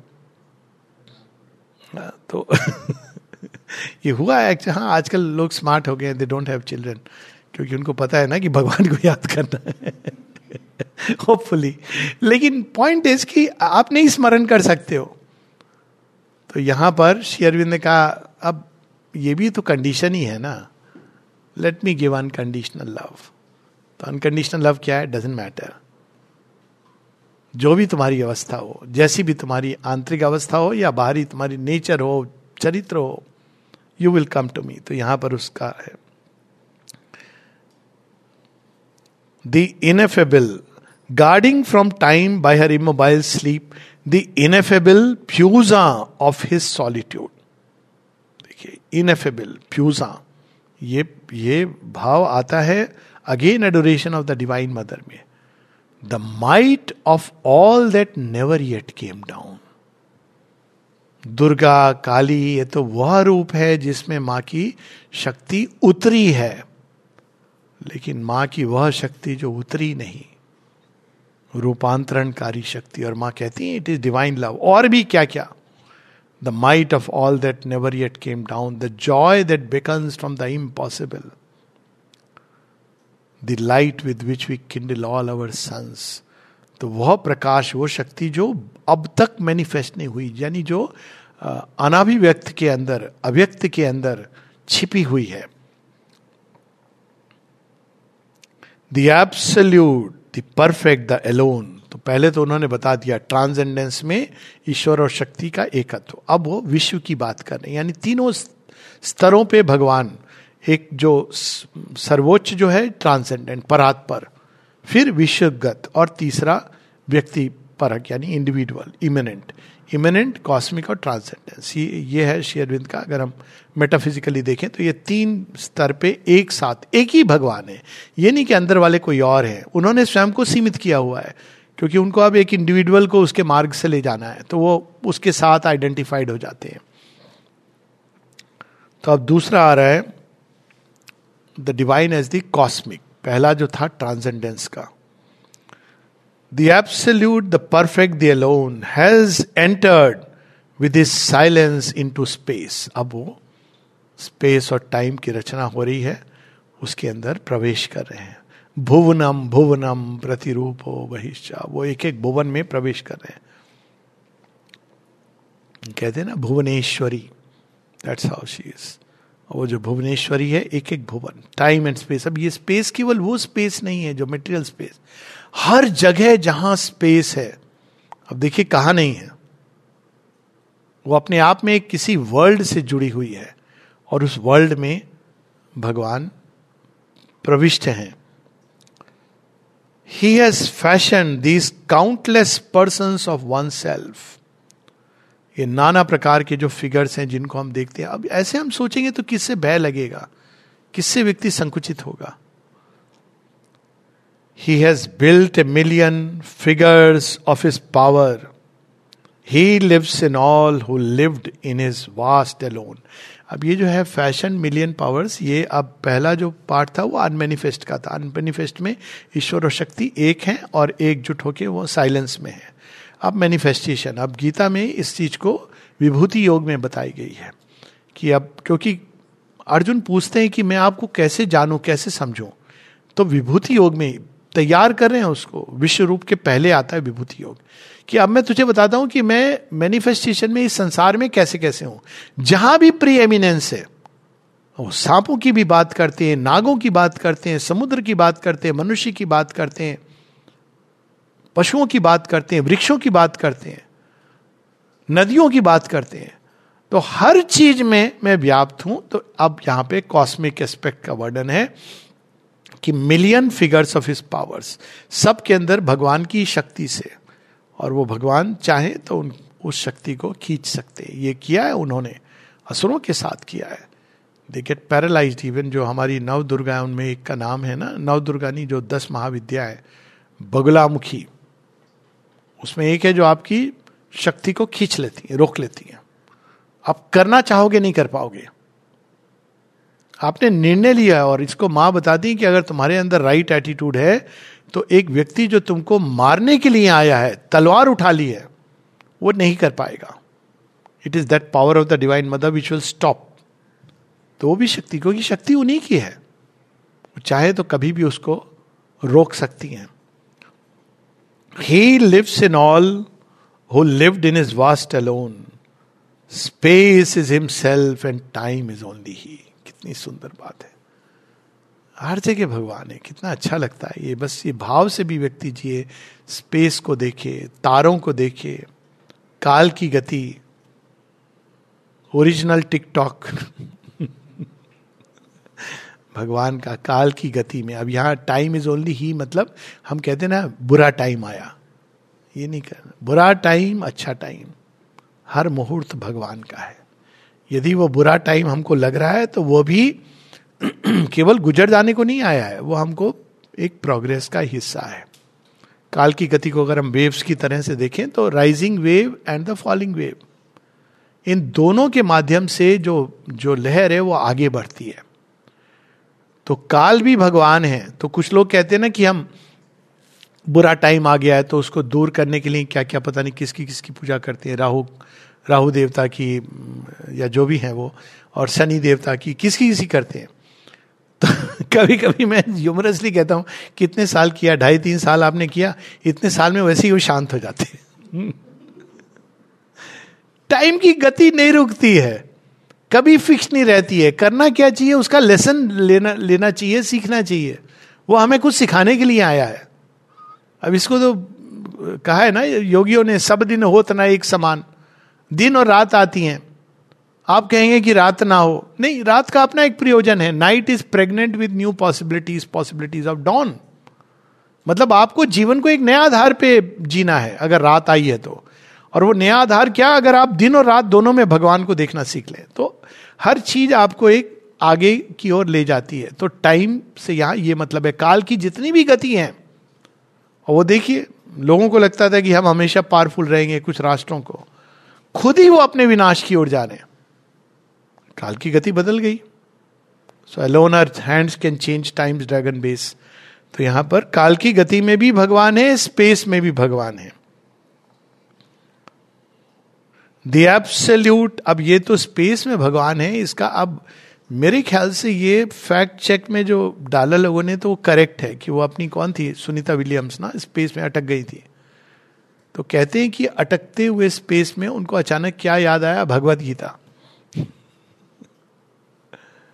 तो ये हुआ है एक्चुअली। हाँ, आजकल लोग स्मार्ट हो गए, दे डोंट हैव चिल्ड्रन, क्योंकि उनको पता है ना कि भगवान को याद करना है होपफुली। लेकिन पॉइंट इज कि आप नहीं स्मरण कर सकते हो। तो यहां पर श्री अरविंद ने कहा अब ये भी तो कंडीशन ही है ना, let me give unconditional love. तो अनकंडीशनल लव क्या है, डजंट मैटर, जो भी तुम्हारी अवस्था हो, जैसी भी तुम्हारी आंतरिक अवस्था हो या बाहरी तुम्हारी नेचर हो, चरित्र हो, you will come to me. तो यहां पर उसका है the ineffable guarding from time by her immobile sleep, the ineffable puissance of his solitude. देखिए इनएफेबल फ्यूजा, ये भाव आता है again adoration of the divine mother में, the might of all that never yet came down. Durga Kali ये तो वह रूप है जिसमें मां की शक्ति उतरी है, लेकिन मां की वह शक्ति जो उतरी नहीं, रूपांतरणकारी शक्ति। और मां कहती है इट इज डिवाइन लव। और भी क्या क्या, the might of all that never yet came down, the joy that becomes from the impossible, the light with which we kindle all our suns. तो वह प्रकाश, वो शक्ति जो अब तक मैनिफेस्ट नहीं हुई, यानी जो अनाभिव्यक्त के अंदर, अव्यक्त के अंदर छिपी हुई है। The absolute, the perfect, the alone. तो पहले तो उन्होंने बता दिया ट्रांसेंडेंस में ईश्वर और शक्ति का एकत्व। अब वो विश्व की बात कर रहे हैं, यानी तीनों स्तरों पे भगवान, एक जो सर्वोच्च जो है ट्रांसेंडेंट परात्पर, फिर विश्वगत, और तीसरा व्यक्ति परक यानी इंडिविजुअल, इमिनेंट, इमिनेंट, कॉस्मिक और ट्रांसेंडेंस। ये है श्री अरविंद का। अगर हम मेटाफिजिकली देखें तो ये तीन स्तर पे एक साथ एक ही भगवान है। ये नहीं कि अंदर वाले कोई और है, उन्होंने स्वयं को सीमित किया हुआ है क्योंकि उनको अब एक इंडिविजुअल को उसके मार्ग से ले जाना है, तो वो उसके साथ आइडेंटिफाइड हो जाते हैं। तो अब दूसरा आ रहा है the divine as the cosmic. पहला जो था ट्रांसेंडेंस का, the absolute, the perfect, the alone has entered with his silence into space. अब वो स्पेस और टाइम की रचना हो रही है, उसके अंदर प्रवेश कर रहे हैं। भुवनम भुवनम प्रतिरूपो बहिश्चा, वो एक एक भुवन में प्रवेश कर रहे हैं। कहते हैं ना Bhuvaneshwari, that's how she is. वो जो भुवनेश्वरी है, एक एक भुवन, टाइम एंड स्पेस। अब ये स्पेस केवल वो स्पेस नहीं है जो मटेरियल स्पेस, हर जगह जहां स्पेस है, अब देखिए कहां नहीं है, वो अपने आप में एक किसी वर्ल्ड से जुड़ी हुई है, और उस वर्ल्ड में भगवान प्रविष्ट हैं। He has fashioned these countless persons of oneself. ये नाना प्रकार के जो फिगर्स हैं जिनको हम देखते हैं, अब ऐसे हम सोचेंगे तो किससे भय लगेगा, किससे व्यक्ति संकुचित होगा। He has built a million figures of his power. He lives in all who lived in his vast alone. अब ये जो है फैशन मिलियन पावर्स, ये अब पहला जो पार्ट था वो अनमेनिफेस्ट का था। अनमेनिफेस्ट में ईश्वर और शक्ति एक हैं और एकजुट होके वो साइलेंस में है। अब मैनिफेस्टेशन, अब गीता में इस चीज को विभूति योग में बताई गई है कि अब क्योंकि अर्जुन पूछते हैं कि मैं आपको कैसे जानूं, कैसे समझूं, तो विभूति योग में तैयार कर रहे हैं उसको। विश्व रूप के पहले आता है विभूति योग, कि अब मैं तुझे बताता हूं कि मैं मैनिफेस्टेशन में इस संसार में कैसे कैसे हूं। जहां भी प्री एमिनेंस है, वो सांपों की भी बात करते हैं, नागों की बात करते हैं, समुद्र की बात करते हैं, मनुष्य की बात करते हैं, पशुओं की बात करते हैं, वृक्षों की बात करते हैं, नदियों की बात करते हैं, तो हर चीज में मैं व्याप्त हूं। तो अब यहां पे कॉस्मिक एस्पेक्ट का वर्णन है कि million figures of his powers, सब के अंदर भगवान की शक्ति से, और वो भगवान चाहे तो उस शक्ति को खींच सकते। ये किया है उन्होंने, असुरों के साथ किया है। They get paralysed. इवन जो हमारी नव दुर्गा, उनमें एक का नाम है ना, नव दुर्गा नहीं, जो 10 महाविद्या है, बगुलामुखी, उसमें एक है जो आपकी शक्ति को खींच लेती है, रोक लेती है। आप करना चाहोगे नहीं कर पाओगे, आपने निर्णय लिया है। और इसको मां बताती है कि अगर तुम्हारे अंदर राइट एटीट्यूड है तो एक व्यक्ति जो तुमको मारने के लिए आया है, तलवार उठा ली है, वो नहीं कर पाएगा। It is that power of the divine mother which will stop. तो वो भी शक्ति, क्योंकि शक्ति उन्हीं की है, वो चाहे तो कभी भी उसको रोक सकती हैं। He lives in all who lived in his vast alone. Space is himself and time is only he. कितनी सुंदर बात है। हर जगह भगवान है, कितना अच्छा लगता है ये। बस ये भाव से भी व्यक्ति जिए, स्पेस को देखे, तारों को देखे, काल की गति, ओरिजिनल टिकटॉक भगवान का काल की गति में। अब यहाँ टाइम इज ओनली ही, मतलब हम कहते हैं ना बुरा टाइम आया, ये नहीं करना। बुरा टाइम, अच्छा टाइम, हर मुहूर्त भगवान का है। यदि वो बुरा टाइम हमको लग रहा है तो वो भी केवल गुजर जाने को नहीं आया है, वो हमको एक प्रोग्रेस का हिस्सा है। काल की गति को अगर हम वेव्स की तरह से देखें तो rising wave and the falling wave, इन दोनों के माध्यम से जो लहर है वो आगे बढ़ती है। तो काल भी भगवान है। तो कुछ लोग कहते हैं ना कि हम बुरा टाइम आ गया है तो उसको दूर करने के लिए क्या क्या पता नहीं किसकी किसकी पूजा करते हैं, राहु देवता की या जो भी है वो, और शनि देवता की, किसकी किसी करते हैं। तो कभी कभी मैं ह्यूमरसली कहता हूँ कितने साल किया, 2.5-3 साल आपने किया, इतने साल में वैसे ही वो शांत हो जाते हैं। टाइम की गति नहीं रुकती है, कभी फिक्स नहीं रहती है। करना क्या चाहिए, उसका लेसन लेना चाहिए, सीखना चाहिए। वो हमें कुछ सिखाने के लिए आया है। अब इसको तो कहा है ना योगियों ने, सब दिन होत ना एक समान, दिन और रात आती हैं। आप कहेंगे कि रात ना हो, नहीं, रात का अपना एक प्रयोजन है। Night is pregnant with new possibilities of dawn. मतलब आपको जीवन को एक नया आधार पे जीना है अगर रात आई है तो। और वो नया आधार क्या, अगर आप दिन और रात दोनों में भगवान को देखना सीख लें तो हर चीज आपको एक आगे की ओर ले जाती है। तो टाइम से यहां ये मतलब है, काल की जितनी भी गति है। और वो देखिए, लोगों को लगता था कि हम हमेशा पावरफुल रहेंगे, कुछ राष्ट्रों को, खुद ही वो अपने विनाश की ओर जा रहे हैं। काल की गति बदल गई। So alone earth hands can change time's dragon base. तो यहां पर काल की गति में भी भगवान है, स्पेस में भी भगवान है। द एब्सोल्यूट, अब ये तो स्पेस में भगवान है, इसका अब मेरे ख्याल से ये फैक्ट चेक में जो डाला लोगों ने तो वो करेक्ट है कि वो अपनी कौन थी, सुनीता विलियम्स ना, स्पेस में अटक गई थी। तो कहते हैं कि अटकते हुए स्पेस में उनको अचानक क्या याद आया, भगवत गीता।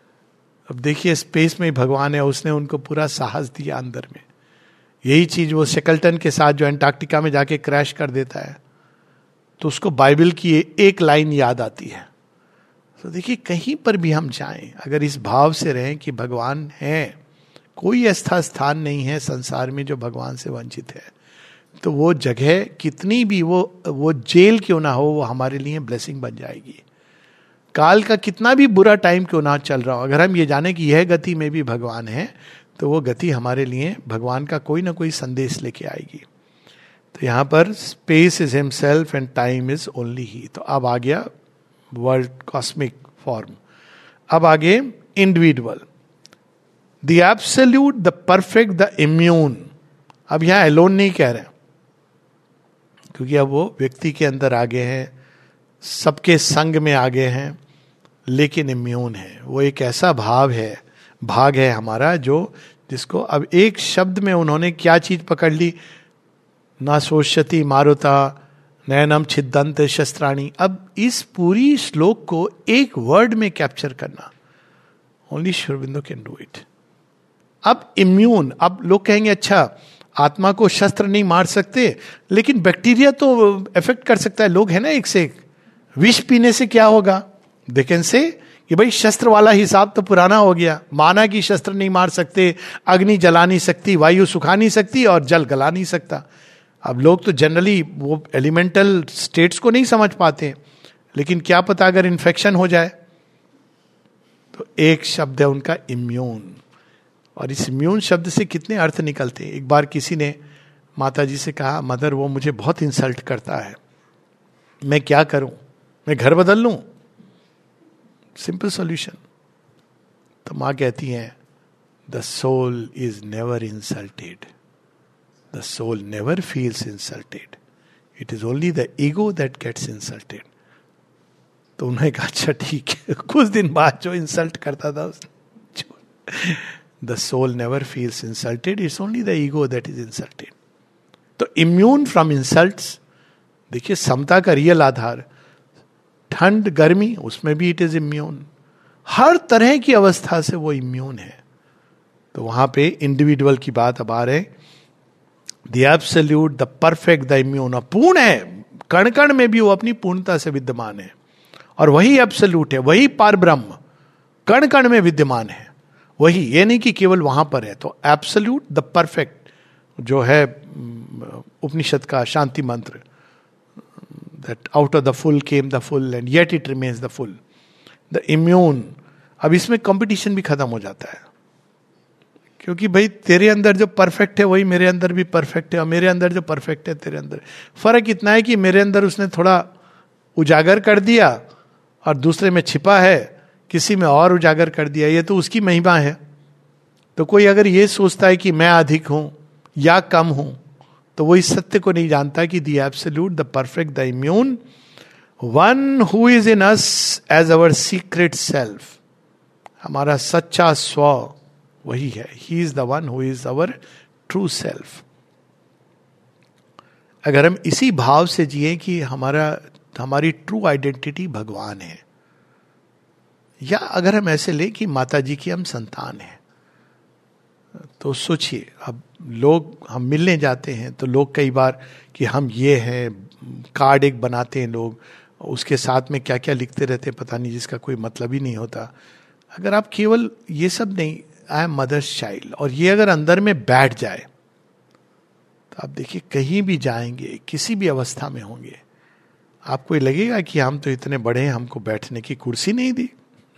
अब देखिए स्पेस में ही भगवान है, उसने उनको पूरा साहस दिया अंदर में। यही चीज वो शेकल्टन के साथ जो एंटार्क्टिका में जाके क्रैश कर देता है, तो उसको बाइबल की एक लाइन याद आती है। तो देखिए कहीं पर भी हम जाएं, अगर इस भाव से रहें कि भगवान है, कोई ऐसा स्थान नहीं है संसार में जो भगवान से वंचित है, तो वो जगह कितनी भी वो जेल क्यों ना हो, वो हमारे लिए ब्लेसिंग बन जाएगी। काल का कितना भी बुरा टाइम क्यों ना चल रहा हो, अगर हम ये जाने कि यह गति में भी भगवान है, तो वो गति हमारे लिए भगवान का कोई ना कोई संदेश लेके आएगी। तो यहां पर space is himself and time is only he. तो अब आ गया वर्ल्ड कॉस्मिक फॉर्म। अब आगे individual, the absolute, the perfect, the immune. अब यहां एलोन नहीं कह रहे, क्योंकि अब वो व्यक्ति के अंदर आगे हैं, सबके संग में आगे हैं, लेकिन इम्यून है। वो एक ऐसा भाग है हमारा जिसको अब एक शब्द में उन्होंने क्या चीज पकड़ ली, ना सोचती मारुता नयनम छिदंत शस्त्राणी। अब इस पूरी श्लोक को एक वर्ड में कैप्चर करना, only Shri Aurobindo can do it. अब इम्यून, अब लोग कहेंगे अच्छा आत्मा को शस्त्र नहीं मार सकते, लेकिन बैक्टीरिया तो इफेक्ट कर सकता है। लोग है ना एक से एक, विष पीने से क्या होगा, दे कैन से कि भाई शस्त्र वाला हिसाब तो पुराना हो गया, माना कि शस्त्र नहीं मार सकते, अग्नि जला नहीं सकती, वायु सुखा नहीं सकती और जल गला नहीं सकता। अब लोग तो जनरली वो एलिमेंटल स्टेट्स को नहीं समझ पाते, लेकिन क्या पता अगर इन्फेक्शन हो जाए। तो एक शब्द है उनका इम्यून, और इस इम्यून शब्द से कितने अर्थ निकलते हैं। एक बार किसी ने माता जी से कहा, मदर वो मुझे बहुत इंसल्ट करता है, मैं क्या करूं, मैं घर बदल लूं? Simple solution. तो मां कहती हैं, the soul is never insulted, the soul never feels insulted, it is only the ego that gets insulted. तो उन्होंने कहा अच्छा ठीक है। कुछ दिन बाद जो इंसल्ट करता था the soul never feels insulted, it's only the ego that is insulted. तो इम्यून फ्रॉम इंसल्ट्स, देखिए समता का रियल आधार, ठंड गर्मी उसमें भी इट इज इम्यून, हर तरह की अवस्था से वो इम्यून है। तो वहां पे इंडिविजुअल की बात अब आ रहे, the absolute, the perfect, the immune. पूर्ण है, कण कण में भी वो अपनी पूर्णता से विद्यमान है, और वही एब्सोल्यूट है, वही पार ब्रह्म कण कण में विद्यमान है, वही, ये नहीं कि केवल वहां पर है। तो एब्सोल्यूट द परफेक्ट जो है उपनिषद का शांति मंत्र, that out of the full came the full and yet it remains the full. The immune, अब इसमें कंपटीशन भी खत्म हो जाता है, क्योंकि भाई तेरे अंदर जो परफेक्ट है वही मेरे अंदर भी परफेक्ट है, और मेरे अंदर जो परफेक्ट है तेरे अंदर। फर्क इतना है कि मेरे अंदर उसने थोड़ा उजागर कर दिया और दूसरे में छिपा है, किसी में और उजागर कर दिया, ये तो उसकी महिमा है। तो कोई अगर ये सोचता है कि मैं अधिक हूं या कम हूं, तो वो इस सत्य को नहीं जानता कि the absolute, the perfect, the immune, one who is in us as our secret self, हमारा सच्चा स्व वही है। He is the one who is our true self. अगर हम इसी भाव से जिए कि हमारी ट्रू आइडेंटिटी भगवान है, या अगर हम ऐसे ले कि माता जी की हम संतान हैं, तो सोचिए अब लोग, हम मिलने जाते हैं तो लोग कई बार कि हम ये हैं, कार्ड एक बनाते हैं लोग, उसके साथ में क्या क्या लिखते रहते हैं पता नहीं, जिसका कोई मतलब ही नहीं होता। अगर आप केवल ये सब नहीं, आई एम मदर्स चाइल्ड, और ये अगर अंदर में बैठ जाए, तो आप देखिए कहीं भी जाएंगे, किसी भी अवस्था में होंगे, आपको ये लगेगा कि हम तो इतने बड़े हैं, हमको बैठने की कुर्सी नहीं दी।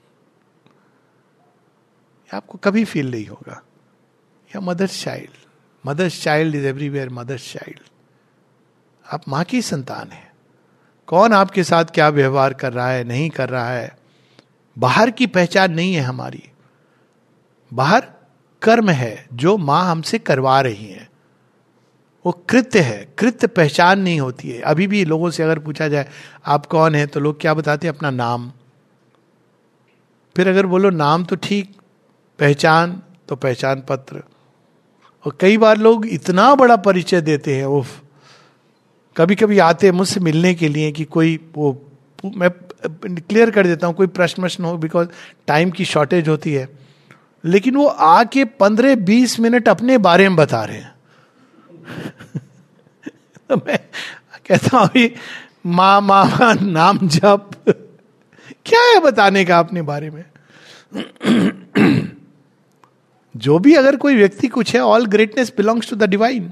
आपको कभी फील नहीं होगा। या mother's child is everywhere, mother's child. आप मां की संतान है। कौन आपके साथ क्या व्यवहार कर रहा है, नहीं कर रहा है, बाहर की पहचान नहीं है हमारी। बाहर कर्म है जो मां हमसे करवा रही है, वो कृत्य है, कृत्य पहचान नहीं होती है। अभी भी लोगों से अगर पूछा जाए आप कौन है, तो लोग क्या बताते हैं, अपना नाम। फिर अगर बोलो नाम तो ठीक, पहचान तो पहचान पत्र। और कई बार लोग इतना बड़ा परिचय देते हैं, उफ, कभी कभी आते हैं मुझसे मिलने के लिए कि कोई वो, मैं क्लियर कर देता हूँ, कोई प्रश्न हो, बिकॉज टाइम की शॉर्टेज होती है। लेकिन वो आके 15-20 मिनट अपने बारे में बता रहे हैं। तो मैं कहता हूं अभी माँ मामा नाम जप क्या है बताने का अपने बारे में। जो भी अगर कोई व्यक्ति कुछ है, all greatness belongs to the divine.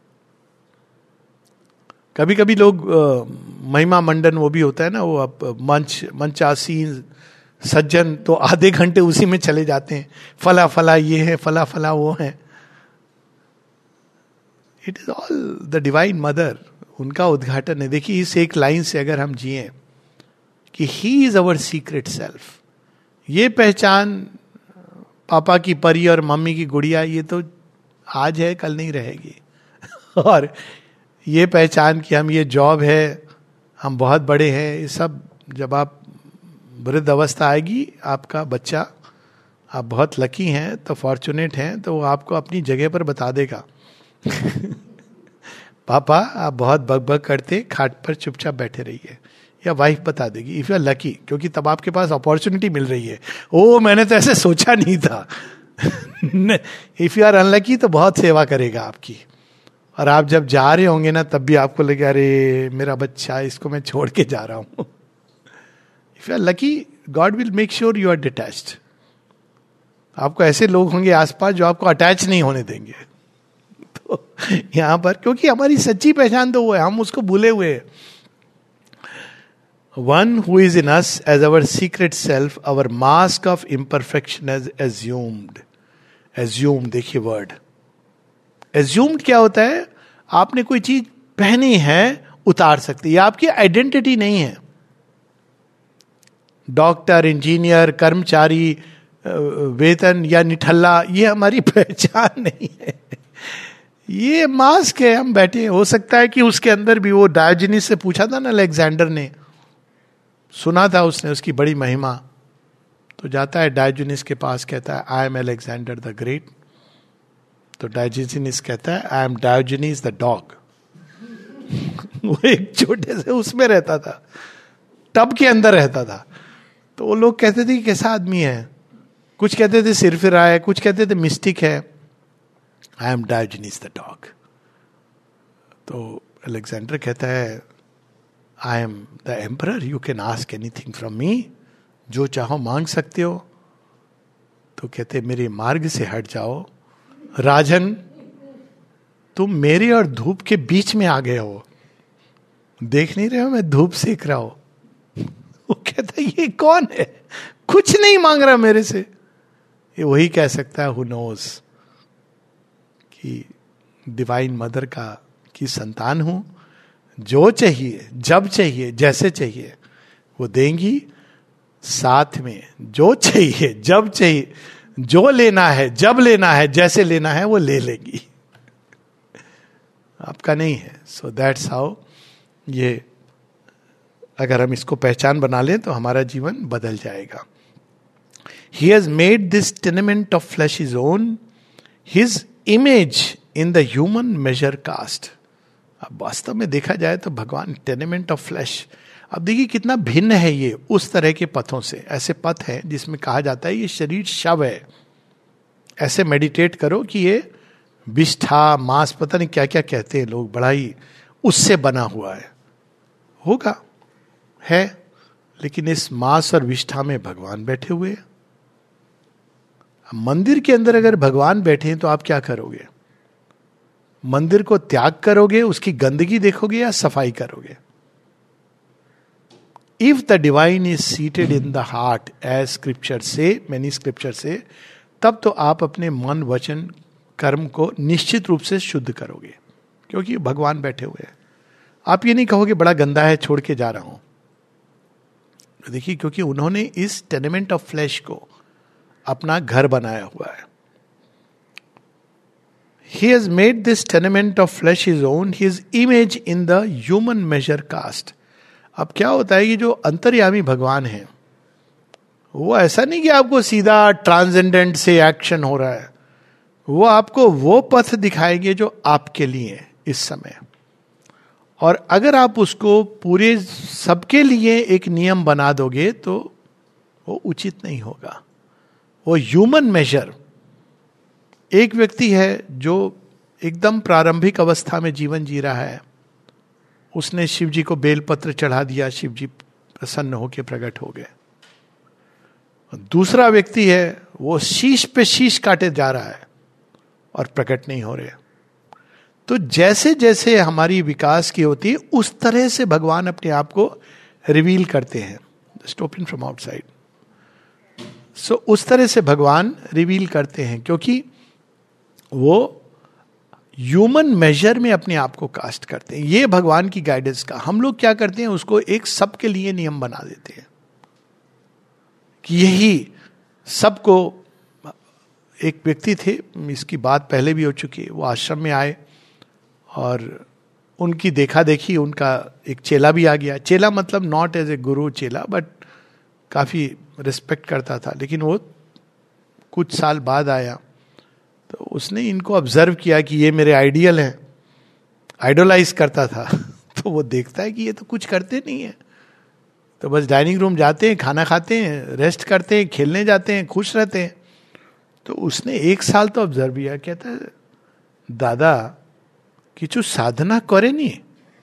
कभी कभी लोग महिमा मंडन वो भी होता है ना, वो अब मंचासीन सज्जन तो आधे घंटे उसी में चले जाते हैं, फला फला ये है, फला फला वो है। It is all the divine mother, उनका उद्घाटन है। देखिए इस एक लाइन से अगर हम जिए कि he is our secret self, ये पहचान पापा की परी और मम्मी की गुड़िया ये तो आज है कल नहीं रहेगी। और ये पहचान कि हम ये जॉब है, हम बहुत बड़े हैं, ये सब जब आप वृद्ध अवस्था आएगी, आपका बच्चा, आप बहुत लकी हैं तो फॉर्चुनेट हैं, तो वो आपको अपनी जगह पर बता देगा पापा आप बहुत बक करते, खाट पर चुपचाप बैठे रहिए, या वाइफ बता देगी इफ यू आर लकी, क्योंकि तब आपके पास अपॉर्चुनिटी मिल रही है। ओ मैंने तो ऐसे सोचा नहीं था। इफ यू आर अनलकी तो बहुत सेवा करेगा आपकी, और आप जब जा रहे होंगे ना तब भी आपको लगे अरे मेरा बच्चा, इसको मैं छोड़ के जा रहा हूं। If you are lucky God will make sure you are detached. आपको ऐसे लोग होंगे आसपास जो आपको अटैच नहीं होने देंगे। तो यहां पर क्योंकि हमारी सच्ची पहचान तो वो है, हम उसको भूले हुए हैं। One who is in us as our secret self, our mask of imperfection as assumed. Assume देखिए वर्ड एज्यूम्ड क्या होता है, आपने कोई चीज पहनी है उतार सकती है, आपकी आइडेंटिटी नहीं है। डॉक्टर, इंजीनियर, कर्मचारी, वेतन या निठल्ला, ये हमारी पहचान नहीं है, ये मास्क है, हम बैठे हैं। हो सकता है कि उसके अंदर भी, वो डायोजनीस से पूछा था ना अलेक्जेंडर ने, सुना था उसने उसकी बड़ी महिमा, तो जाता है डायोजनीस के पास, कहता है I am Alexander the Great. तो डायोजनीस कहता है I am Diogenes the dog. वो एक छोटे से उसमें रहता था, टब के अंदर रहता था। तो वो लोग कहते थे कि कैसा आदमी है, कुछ कहते थे सिर फिरा है, कुछ कहते थे मिस्टिक है। I am Diogenes the dog. तो अलेक्जेंडर कहता है I am the emperor, you can ask anything from me, जो चाहो मांग सकते हो। तो कहते मेरे मार्ग से हट जाओ राजन, तुम मेरे और धूप के बीच में आ गए हो, देख नहीं रहे हो मैं धूप सेक रहा हूं। वो कहता ये कौन है, कुछ नहीं मांग रहा मेरे से। ये वही कह सकता है हु नोज कि डिवाइन मदर का की संतान हूं, जो चाहिए जब चाहिए जैसे चाहिए वो देंगी, साथ में जो चाहिए जब चाहिए, जो लेना है जब लेना है जैसे लेना है वो ले लेगी, आपका नहीं है। सो दैट्स हाउ, ये अगर हम इसको पहचान बना लें तो हमारा जीवन बदल जाएगा। He has made this tenement of flesh his own, his image in the human measure cast. अब वास्तव में देखा जाए तो भगवान टेनेमेंट ऑफ फ्लैश, अब देखिए कितना भिन्न है ये उस तरह के पथों से। ऐसे पथ है जिसमें कहा जाता है ये शरीर शव है, ऐसे मेडिटेट करो कि ये विष्ठा मांस पता नहीं क्या क्या कहते हैं लोग, बड़ा ही उससे बना हुआ है, होगा है, लेकिन इस मांस और विष्ठा में भगवान बैठे हुए हैं। मंदिर के अंदर अगर भगवान बैठे हैं तो आप क्या करोगे, मंदिर को त्याग करोगे, उसकी गंदगी देखोगे या सफाई करोगे? If the divine is seated in the heart as scripture says, many scripture says, तब तो आप अपने मन वचन कर्म को निश्चित रूप से शुद्ध करोगे, क्योंकि भगवान बैठे हुए हैं। आप ये नहीं कहोगे बड़ा गंदा है छोड़ के जा रहा हूं। देखिए क्योंकि उन्होंने इस टेनेमेंट ऑफ फ्लैश को अपना घर बनाया हुआ है। He has made this tenement of flesh his own, his image in the human measure cast. अब क्या होता है, ये जो अंतर्यामी भगवान है वो ऐसा नहीं कि आपको सीधा ट्रांसेंडेंट से एक्शन हो रहा है, वो आपको वो पथ दिखाएंगे जो आपके लिए इस समय। और अगर आप उसको पूरे सबके लिए एक नियम बना दोगे तो वो उचित नहीं होगा। वो ह्यूमन मेजर एक व्यक्ति है जो एकदम प्रारंभिक अवस्था में जीवन जी रहा है, उसने शिव जी को बेलपत्र चढ़ा दिया, शिव जी प्रसन्न होकर प्रकट हो गए। दूसरा व्यक्ति है वो शीश पे शीश काटे जा रहा है और प्रकट नहीं हो रहे। तो जैसे जैसे हमारी विकास की होती है उस तरह से भगवान अपने आप को रिवील करते हैं। Just open from outside. So उस तरह से भगवान रिवील करते हैं क्योंकि वो ह्यूमन मेजर में अपने आप को कास्ट करते हैं। ये भगवान की गाइडेंस का। हम लोग क्या करते हैं, उसको एक सबके लिए नियम बना देते हैं कि यही सबको। एक व्यक्ति थे, इसकी बात पहले भी हो चुकी है, वो आश्रम में आए और उनकी देखा देखी उनका एक चेला भी आ गया। चेला मतलब नॉट एज ए गुरु चेला, बट काफी रिस्पेक्ट करता था। लेकिन वो कुछ साल बाद आया तो उसने इनको ऑब्जर्व किया कि ये मेरे आइडियल हैं, आइडोलाइज करता था। तो वो देखता है कि ये तो कुछ करते नहीं है, तो बस डाइनिंग रूम जाते हैं, खाना खाते हैं, रेस्ट करते हैं, खेलने जाते हैं, खुश रहते हैं। तो उसने एक साल तो ऑब्जर्व किया, कहता है दादा किचु साधना करे नहीं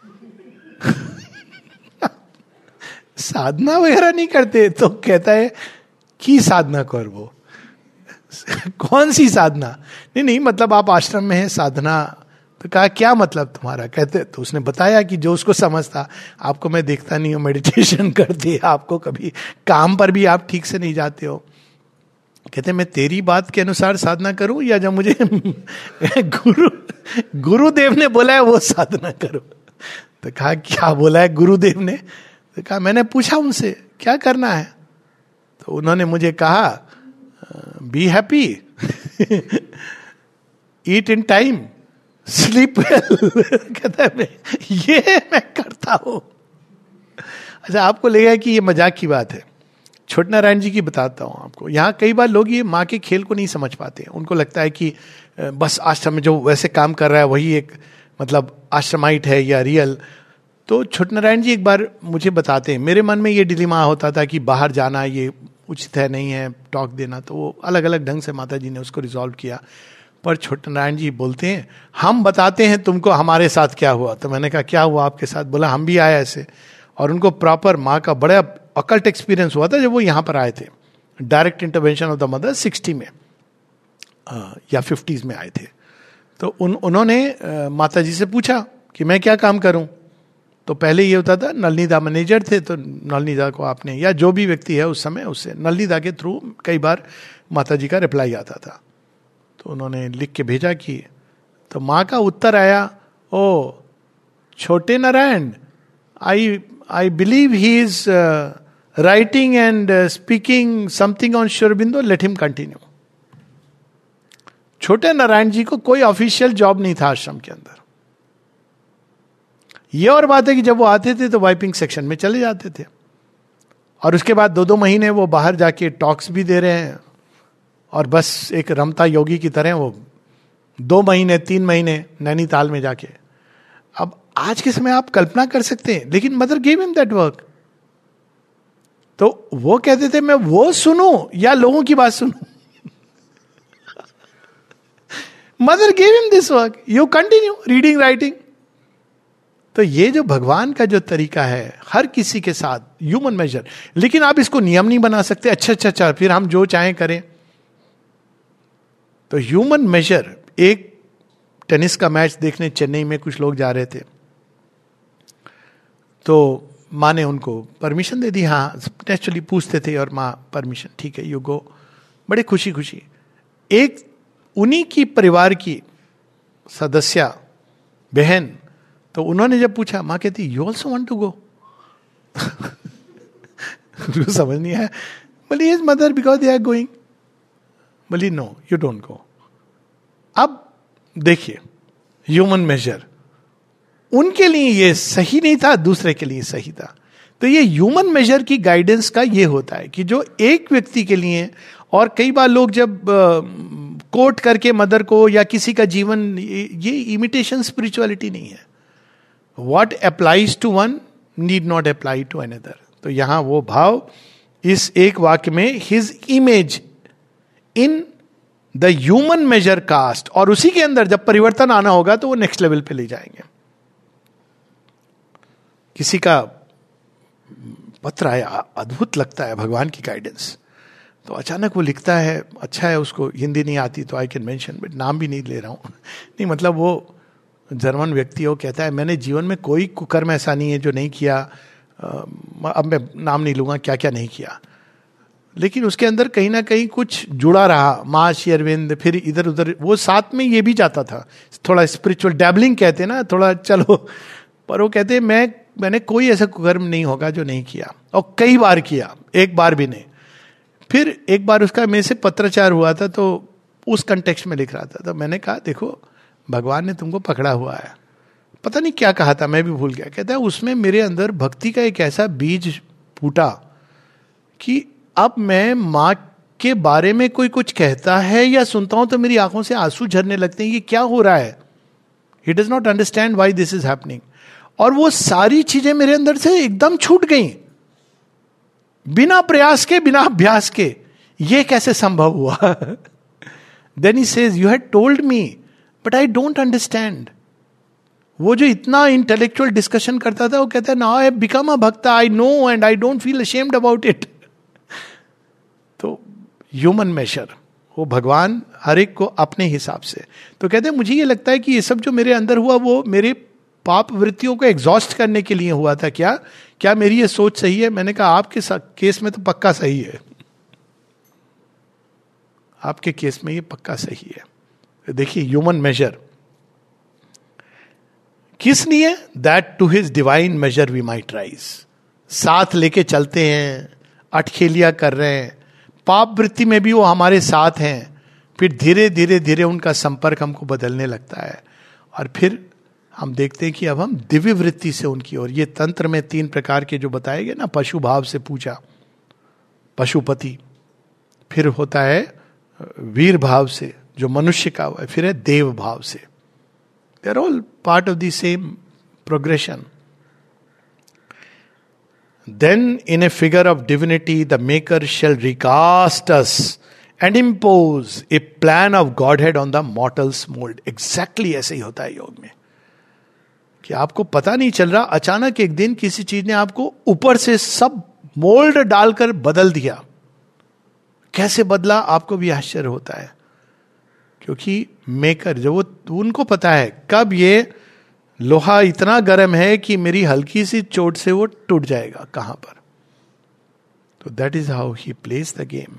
साधना वगैरह नहीं करते। तो कहता है की साधना कर वो कौन सी साधना? नहीं मतलब आप आश्रम में हैं, साधना। तो कहा क्या मतलब तुम्हारा? कहते तो उसने बताया कि जो उसको समझता, आपको मैं देखता नहीं हूँ मेडिटेशन करते, आपको कभी काम पर भी आप ठीक से नहीं जाते हो। कहते मैं तेरी बात के अनुसार साधना करूं या जब मुझे गुरुदेव ने बोला है वो साधना करो। तो कहा क्या बोला है गुरुदेव ने? तो कहा मैंने पूछा उनसे क्या करना है, तो उन्होंने मुझे कहा be happy, eat in time, sleep well. कहता है ये मैं करता हूं। अच्छा, आपको लगेगा कि ये मजाक की बात है। छोटे नारायण जी की बताता हूं आपको। यहाँ कई बार लोग ये माँ के खेल को नहीं समझ पाते। उनको लगता है कि बस आश्रम में जो वैसे काम कर रहा है वही एक मतलब आश्रमाइट है या रियल। तो छोटे नारायण जी एक बार मुझे बताते हैं, मेरे मन में ये डिलेमा होता था कि बाहर जाना ये उचित है नहीं है, टॉक देना। तो वो अलग अलग ढंग से माता जी ने उसको रिजॉल्व किया। पर छोटे नारायण जी बोलते हैं हम बताते हैं तुमको हमारे साथ क्या हुआ। तो मैंने कहा क्या हुआ आपके साथ? बोला हम भी आए ऐसे। और उनको प्रॉपर माँ का बड़ा अकल्ट एक्सपीरियंस हुआ था जब वो यहाँ पर आए थे। Direct intervention of the mother 60 में या 50s में आए थे। तो उन्होंने माता जी से पूछा कि मैं क्या काम करूं। तो पहले ये होता था, नलनीदा मैनेजर थे, तो नलनीदा को आपने या जो भी व्यक्ति है उस समय उससे नलनीदा के थ्रू कई बार माता जी का रिप्लाई आता था। तो उन्होंने लिख के भेजा कि, तो माँ का उत्तर आया, ओ छोटे Narayan, I believe he is writing and speaking something on Sri Aurobindo, let him continue. छोटे नारायण जी को कोई ऑफिशियल जॉब नहीं था आश्रम के अंदर। ये और बात है कि जब वो आते थे तो वाइपिंग सेक्शन में चले जाते थे और उसके बाद 2-2 महीने वो बाहर जाके टॉक्स भी दे रहे हैं और बस एक रमता योगी की तरह वो 2 महीने 3 महीने नैनीताल में जाके। अब आज के समय आप कल्पना कर सकते हैं, लेकिन mother give him that work. तो वो कहते थे मैं वो सुनूं या लोगों की बात सुनूं? Mother give him this work, you continue reading writing. तो ये जो भगवान का जो तरीका है हर किसी के साथ ह्यूमन मेजर, लेकिन आप इसको नियम नहीं बना सकते। अच्छा फिर हम जो चाहें करें। तो ह्यूमन मेजर, एक टेनिस का मैच देखने चेन्नई में कुछ लोग जा रहे थे, तो माँ ने उनको परमिशन दे दी। हाँ नेचुरली पूछते थे और माँ परमिशन, ठीक है यू गो। बड़े खुशी खुशी एक उन्हीं की परिवार की सदस्य बहन, तो उन्होंने जब पूछा, माँ कहती you also want to go. समझ नहीं आया। बोली his mother because they are going. बोली नो यू डोंट गो। अब देखिए ह्यूमन मेजर, उनके लिए ये सही नहीं था, दूसरे के लिए सही था। तो ये ह्यूमन मेजर की गाइडेंस का ये होता है कि जो एक व्यक्ति के लिए, और कई बार लोग जब कोट करके मदर को या किसी का जीवन, ये इमिटेशन स्पिरिचुअलिटी नहीं है। What applies to one need not apply to another. तो यहां वो भाव इस एक वाक्य में, his image in the human measure cast, और उसी के अंदर जब परिवर्तन आना होगा तो वो नेक्स्ट लेवल पे ले जाएंगे. किसी का पत्र आया, अद्भुत लगता है भगवान की गाइडेंस, तो अचानक वो लिखता है, अच्छा है उसको हिंदी नहीं आती तो आई कैन मेंशन, बट नाम भी नहीं ले रहा हूं. नहीं मतलब वो जर्मन व्यक्ति, वो कहता है मैंने जीवन में कोई कुकर्म ऐसा नहीं है जो नहीं किया, अब मैं नाम नहीं लूंगा क्या क्या नहीं किया, लेकिन उसके अंदर कहीं ना कहीं कुछ जुड़ा रहा, माँ श्री अरविंद, फिर इधर उधर, वो साथ में ये भी जाता था, थोड़ा स्पिरिचुअल डैबलिंग कहते हैं ना, थोड़ा चलो, पर वो कहते हैं मैंने कोई ऐसा कुकर्म नहीं होगा जो नहीं किया, और कई बार किया, एक बार भी नहीं. फिर एक बार उसका मेरे से पत्राचार हुआ था, तो उस कंटेक्स्ट में लिख रहा था, तो मैंने कहा देखो भगवान ने तुमको पकड़ा हुआ है, पता नहीं क्या कहा था, मैं भी भूल गया. कहता है उसमें मेरे अंदर भक्ति का एक ऐसा बीज फूटा कि अब मैं माँ के बारे में कोई कुछ कहता है या सुनता हूं तो मेरी आंखों से आंसू झरने लगते हैं, ये क्या हो रहा है, he does not understand why this is happening. और वो सारी चीजें मेरे अंदर से एकदम छूट गई, बिना प्रयास के, बिना अभ्यास के. ये कैसे संभव हुआ? Then he says you had told me but I don't understand. वो जो इतना इंटेलेक्चुअल डिस्कशन करता था, वो कहता है now I have become a bhakt, I know and I don't feel ashamed about it. तो ह्यूमन मेजर, वो भगवान हर एक को अपने हिसाब से. तो कहते हैं मुझे ये लगता है कि ये सब जो मेरे अंदर हुआ वो मेरे पाप वृत्तियों को एग्जॉस्ट करने के लिए हुआ था. क्या मेरी ये सोच सही है? मैंने कहा आपके केस में तो पक्का सही है, आपके केस में ये पक्का सही है. देखिए ह्यूमन मेजर किस लिए? That to his divine measure we might rise. साथ लेके चलते हैं, अटखेलिया कर रहे हैं, पाप वृत्ति में भी वो हमारे साथ हैं, फिर धीरे धीरे धीरे उनका संपर्क हमको बदलने लगता है, और फिर हम देखते हैं कि अब हम दिव्य वृत्ति से उनकी ओर. ये तंत्र में 3 प्रकार के जो बताए गए ना, पशु भाव से पूजा, पशुपति, फिर होता है वीर भाव से जो मनुष्य का हुआ है, फिर है देव भाव से. They are all part of the same progression. Then in a figure of divinity the maker shall recast us and impose a plan of godhead on the mortal's mould. Exactly ऐसे ही होता है योग में, कि आपको पता नहीं चल रहा, अचानक एक दिन किसी चीज ने आपको ऊपर से सब मोल्ड डालकर बदल दिया. कैसे बदला आपको भी आश्चर्य होता है, क्योंकि मेकर जो वो, उनको पता है कब ये लोहा इतना गर्म है कि मेरी हल्की सी चोट से वो टूट जाएगा, कहां पर. तो that is how he plays the game.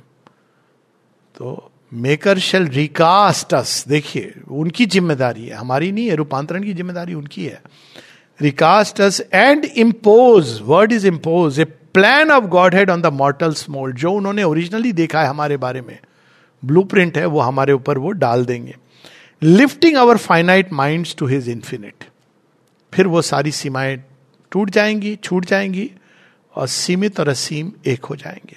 तो मेकर शेल रिकास्ट अस, देखिए उनकी जिम्मेदारी है, हमारी नहीं है. रूपांतरण की जिम्मेदारी उनकी है. Recast us and impose, word is impose, a plan of godhead on the mortal's mould. जो उन्होंने ओरिजिनली देखा है हमारे बारे में, ब्लूप्रिंट है, वो हमारे ऊपर वो डाल देंगे. Lifting our finite minds to his infinite. फिर वो सारी सीमाएं टूट जाएंगी, छूट जाएंगी, और सीमित और असीम एक हो जाएंगे.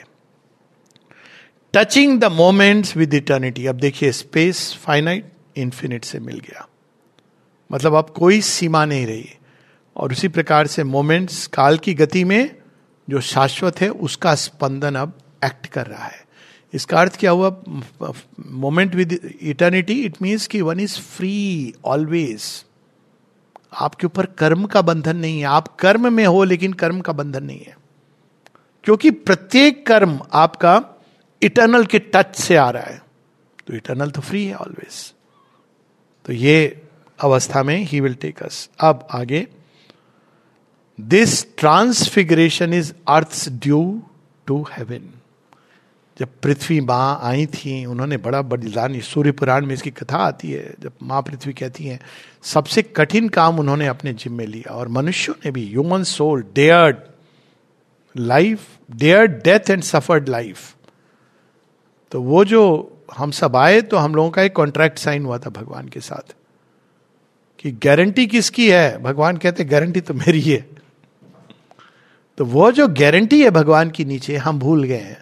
Touching the moments with eternity. अब देखिए स्पेस फाइनाइट इंफिनिट से मिल गया, मतलब अब कोई सीमा नहीं रही, और उसी प्रकार से मोमेंट्स काल की गति में जो शाश्वत है उसका स्पंदन अब एक्ट कर रहा है. इसका अर्थ क्या हुआ? Moment with eternity, it means कि वन इज फ्री ऑलवेज. आपके ऊपर कर्म का बंधन नहीं है, आप कर्म में हो लेकिन कर्म का बंधन नहीं है, क्योंकि प्रत्येक कर्म आपका इटर्नल के टच से आ रहा है. तो इटर्नल तो फ्री है ऑलवेज. तो ये अवस्था में ही विल टेक अस. अब आगे, this transfiguration is earth's due to heaven. जब पृथ्वी माँ आई थी, उन्होंने बड़ा बलिदान, सूर्य पुराण में इसकी कथा आती है, जब माँ पृथ्वी कहती हैं सबसे कठिन काम उन्होंने अपने जिम्मे लिया. और मनुष्यों ने भी, human soul dared life, dared death and suffered life. तो वो जो हम सब आए, तो हम लोगों का एक कॉन्ट्रैक्ट साइन हुआ था भगवान के साथ, कि गारंटी किसकी है? भगवान कहते गारंटी तो मेरी है. तो वो जो गारंटी है भगवान की नीचे, हम भूल गए हैं,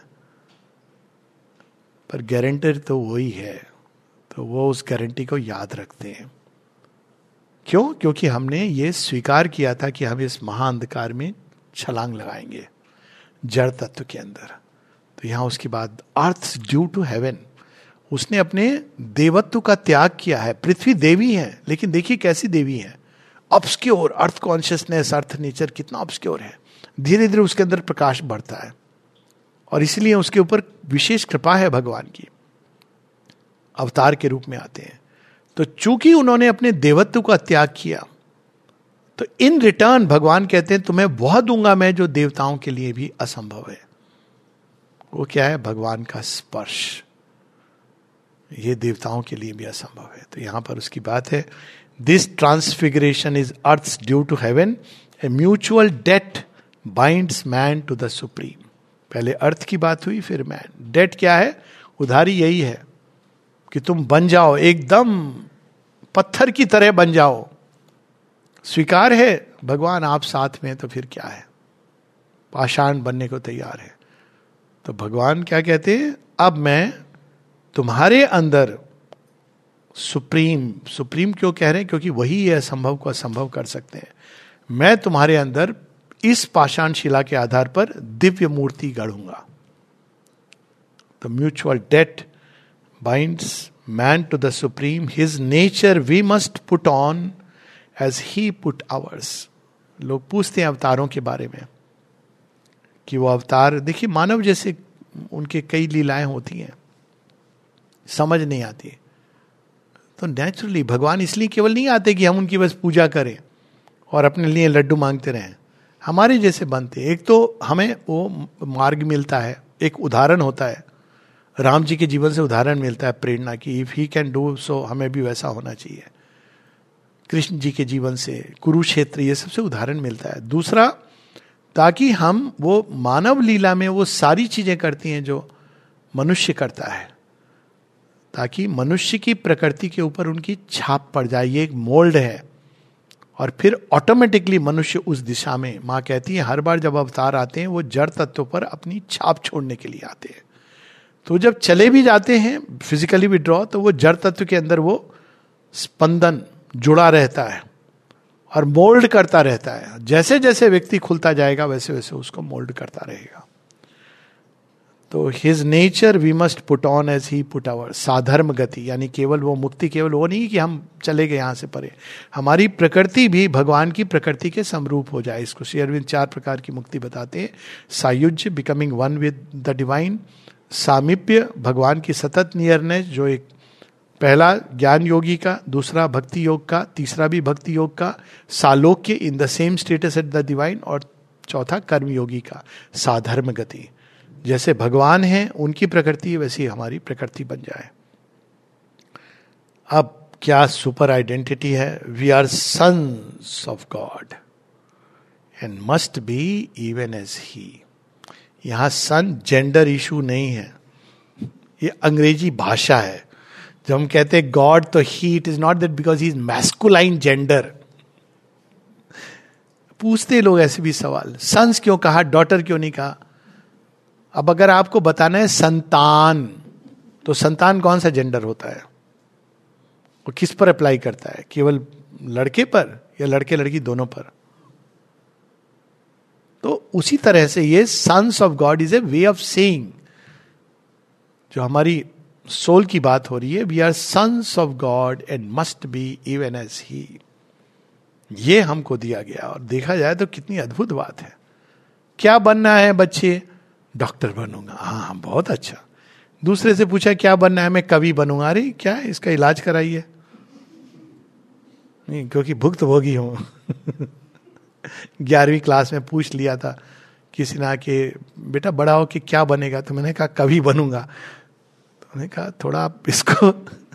पर गारंटर तो वही है. तो वो उस गारंटी को याद रखते हैं. क्यों? क्योंकि हमने ये स्वीकार किया था कि हम इस महाअंधकार में छलांग लगाएंगे जड़ तत्व के अंदर. तो यहां उसके बाद अर्थ ड्यू टू हेवन, उसने अपने देवत्व का त्याग किया है. पृथ्वी देवी है, लेकिन देखिए कैसी देवी है, obscure. Earth consciousness, earth nature कितना ऑब्सक्योर है. धीरे धीरे उसके अंदर प्रकाश बढ़ता है, और इसलिए उसके ऊपर विशेष कृपा है भगवान की. अवतार के रूप में आते हैं. तो चूंकि उन्होंने अपने देवत्व का त्याग किया, तो इन रिटर्न भगवान कहते हैं तुम्हें वह दूंगा मैं जो देवताओं के लिए भी असंभव है. वो क्या है? भगवान का स्पर्श. ये देवताओं के लिए भी असंभव है. तो यहां पर उसकी बात है, this transfiguration is earth's due to heaven, a mutual debt binds man to the supreme. पहले अर्थ की बात हुई, फिर मैन. डेट क्या है? उधारी यही है कि तुम बन जाओ, एकदम पत्थर की तरह बन जाओ. स्वीकार है भगवान आप साथ में, तो फिर क्या है? पाषाण बनने को तैयार है. तो भगवान क्या कहते हैं? अब मैं तुम्हारे अंदर सुप्रीम. सुप्रीम क्यों कह रहे हैं? क्योंकि वही ये असंभव को असंभव कर सकते हैं. मैं तुम्हारे अंदर इस पाषाण शिला के आधार पर दिव्य मूर्ति गढ़ूंगा. तो mutual debt binds man to the supreme, his nature we must put on as he put ours. लोग पूछते हैं अवतारों के बारे में कि वो अवतार, देखिए मानव जैसे उनके कई लीलाएं होती हैं, समझ नहीं आती. तो नेचुरली भगवान इसलिए केवल नहीं आते कि हम उनकी बस पूजा करें और अपने लिए लड्डू मांगते रहें. हमारे जैसे बनते. एक तो हमें वो मार्ग मिलता है, एक उदाहरण होता है. राम जी के जीवन से उदाहरण मिलता है प्रेरणा की. If he can do so हमें भी वैसा होना चाहिए. कृष्ण जी के जीवन से, कुरुक्षेत्र, ये सबसे उदाहरण मिलता है. दूसरा, ताकि हम वो मानव लीला में वो सारी चीजें करती हैं जो मनुष्य करता है, ताकि मनुष्य की प्रकृति के ऊपर उनकी छाप पड़ जाए. ये एक मोल्ड है, और फिर ऑटोमेटिकली मनुष्य उस दिशा में, माँ कहती है हर बार जब अवतार आते हैं वो जड़ तत्व पर अपनी छाप छोड़ने के लिए आते हैं. तो जब चले भी जाते हैं फिजिकली विड्रॉ, तो वो जड़ तत्व के अंदर वो स्पंदन जुड़ा रहता है और मोल्ड करता रहता है. जैसे जैसे व्यक्ति खुलता जाएगा वैसे वैसे उसको मोल्ड करता रहेगा. तो his nature we must put on as he put our. साधर्म गति, यानी केवल वो मुक्ति, केवल वो नहीं कि हम चले गए यहां से परे, हमारी प्रकृति भी भगवान की प्रकृति के समरूप हो जाए. इसको श्री अरविंद 4 प्रकार की मुक्ति बताते हैं. सायुज्य, becoming one with the divine. सामीप्य, भगवान की सतत नियरनेस, जो एक पहला ज्ञान योगी का, दूसरा भक्ति योग का, तीसरा भी भक्ति योग का. सालोक्य, in the same status at the divine. और चौथा कर्म योगी का, साधर्म गति. जैसे भगवान है उनकी प्रकृति, वैसी हमारी प्रकृति बन जाए. अब क्या सुपर आइडेंटिटी है? We are sons of God and must be even as he. यहां सन जेंडर इशू नहीं है, ये अंग्रेजी भाषा है. जब हम कहते हैं गॉड, तो he, it is not that because he is masculine gender. पूछते लोग ऐसे भी सवाल, सन्स क्यों कहा, डॉटर क्यों नहीं कहा? अब अगर आपको बताना है संतान, तो संतान कौन सा जेंडर होता है? वो किस पर अप्लाई करता है? केवल लड़के पर या लड़के लड़की दोनों पर? तो उसी तरह से ये sons of God is a way of saying. जो हमारी सोल की बात हो रही है, we are sons of God and must be even as he. ये हमको दिया गया. और देखा जाए तो कितनी अद्भुत बात है. क्या बनना है बच्चे? डॉक्टर बनूंगा. हाँ, बहुत अच्छा. दूसरे से पूछा क्या बनना है? मैं कवि बनूंगा. अरे क्या है, इसका इलाज कराइए. नहीं, क्योंकि भुक्त भोगी हूं. 11वीं क्लास में पूछ लिया था किसी ने आके, बेटा बड़ा हो कि क्या बनेगा? तो मैंने कहा कवि बनूंगा. तो मैंने कहा थोड़ा आप इसको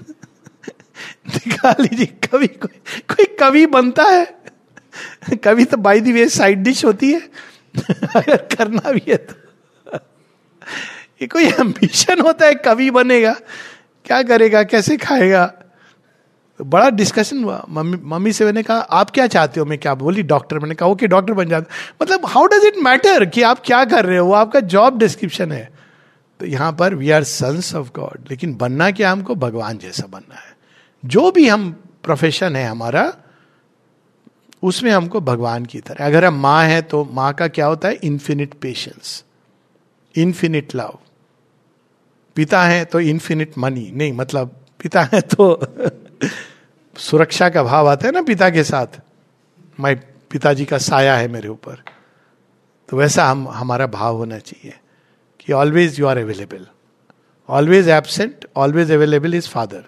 दिखा लीजिए. कवि, कोई कवि बनता है? कवि तो by the way side dish होती है. अगर करना भी है तो ये कोई एम्बिशन होता है कवि बनेगा? क्या करेगा, कैसे खाएगा? तो बड़ा डिस्कशन हुआ. मम्मी से मैंने कहा आप क्या चाहते हो? मैं क्या बोली? डॉक्टर. मैंने कहा ओके डॉक्टर बन जाता. मतलब हाउ डज इट मैटर कि आप क्या कर रहे हो? वो आपका जॉब डिस्क्रिप्शन है. तो यहां पर we are sons of God. लेकिन बनना क्या? हमको भगवान जैसा बनना है. जो भी हम प्रोफेशन है हमारा, उसमें हमको भगवान की तरह. अगर हम माँ हैं तो माँ का क्या होता है? Infinite patience, infinite love. पिता है तो इन्फिनिट मनी नहीं, मतलब पिता है तो सुरक्षा का भाव आता है ना पिता के साथ, मैं पिताजी का साया है मेरे ऊपर, तो वैसा हमारा भाव होना चाहिए कि always you are available, always absent always available is father.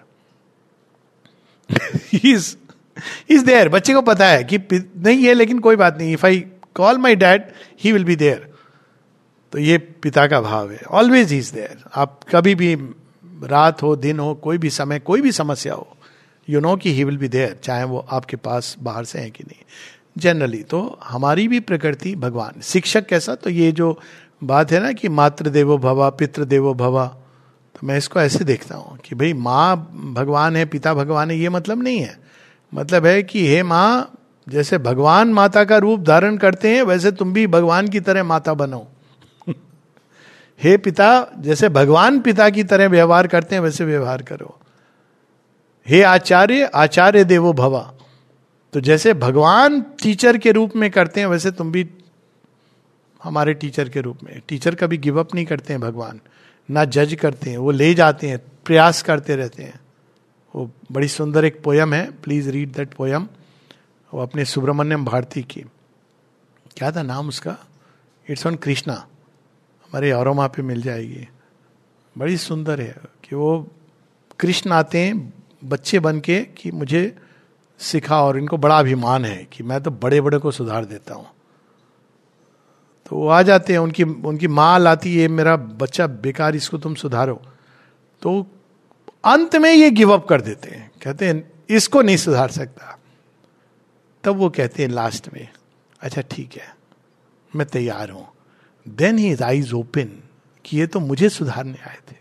Is there, बच्चे को पता है कि नहीं है लेकिन कोई बात नहीं, if I call my dad he will be there. तो ये पिता का भाव है, ऑलवेज इज देयर। आप कभी भी रात हो दिन हो कोई भी समय कोई भी समस्या हो, यू नो कि ही विल बी देयर, चाहे वो आपके पास बाहर से है कि नहीं। जनरली तो हमारी भी प्रकृति भगवान। शिक्षक कैसा, तो ये जो बात है ना कि मातृ देवो भवा पितृ देवो भवा, तो मैं इसको ऐसे देखता हूँ कि भाई माँ भगवान है पिता भगवान है, ये मतलब नहीं है। मतलब है कि हे माँ, जैसे भगवान माता का रूप धारण करते हैं वैसे तुम भी भगवान की तरह माता बनो। हे पिता, जैसे भगवान पिता की तरह व्यवहार करते हैं वैसे व्यवहार करो। हे आचार्य, आचार्य देवो भवा, तो जैसे भगवान टीचर के रूप में करते हैं वैसे तुम भी हमारे टीचर के रूप में। टीचर कभी गिव अप नहीं करते हैं भगवान, ना जज करते हैं, वो ले जाते हैं, प्रयास करते रहते हैं। वो बड़ी सुंदर एक पोयम है, प्लीज रीड दैट पोयम, वो अपने सुब्रमण्यम भारती की, क्या था नाम उसका, इट्स ऑन कृष्णा, हमारे औरोमा पे मिल जाएगी। बड़ी सुंदर है कि वो कृष्ण आते हैं बच्चे बन के कि मुझे सिखा, और इनको बड़ा अभिमान है कि मैं तो बड़े बड़े को सुधार देता हूँ। तो वो आ जाते हैं, उनकी माँ लाती है मेरा बच्चा बेकार, इसको तुम सुधारो। तो अंत में ये गिव अप कर देते हैं, कहते हैं इसको नहीं सुधार सकता। तब वो कहते हैं लास्ट में, अच्छा ठीक है मैं तैयार हूं। देन हिज आईज ओपन कि ये तो मुझे सुधारने आए थे।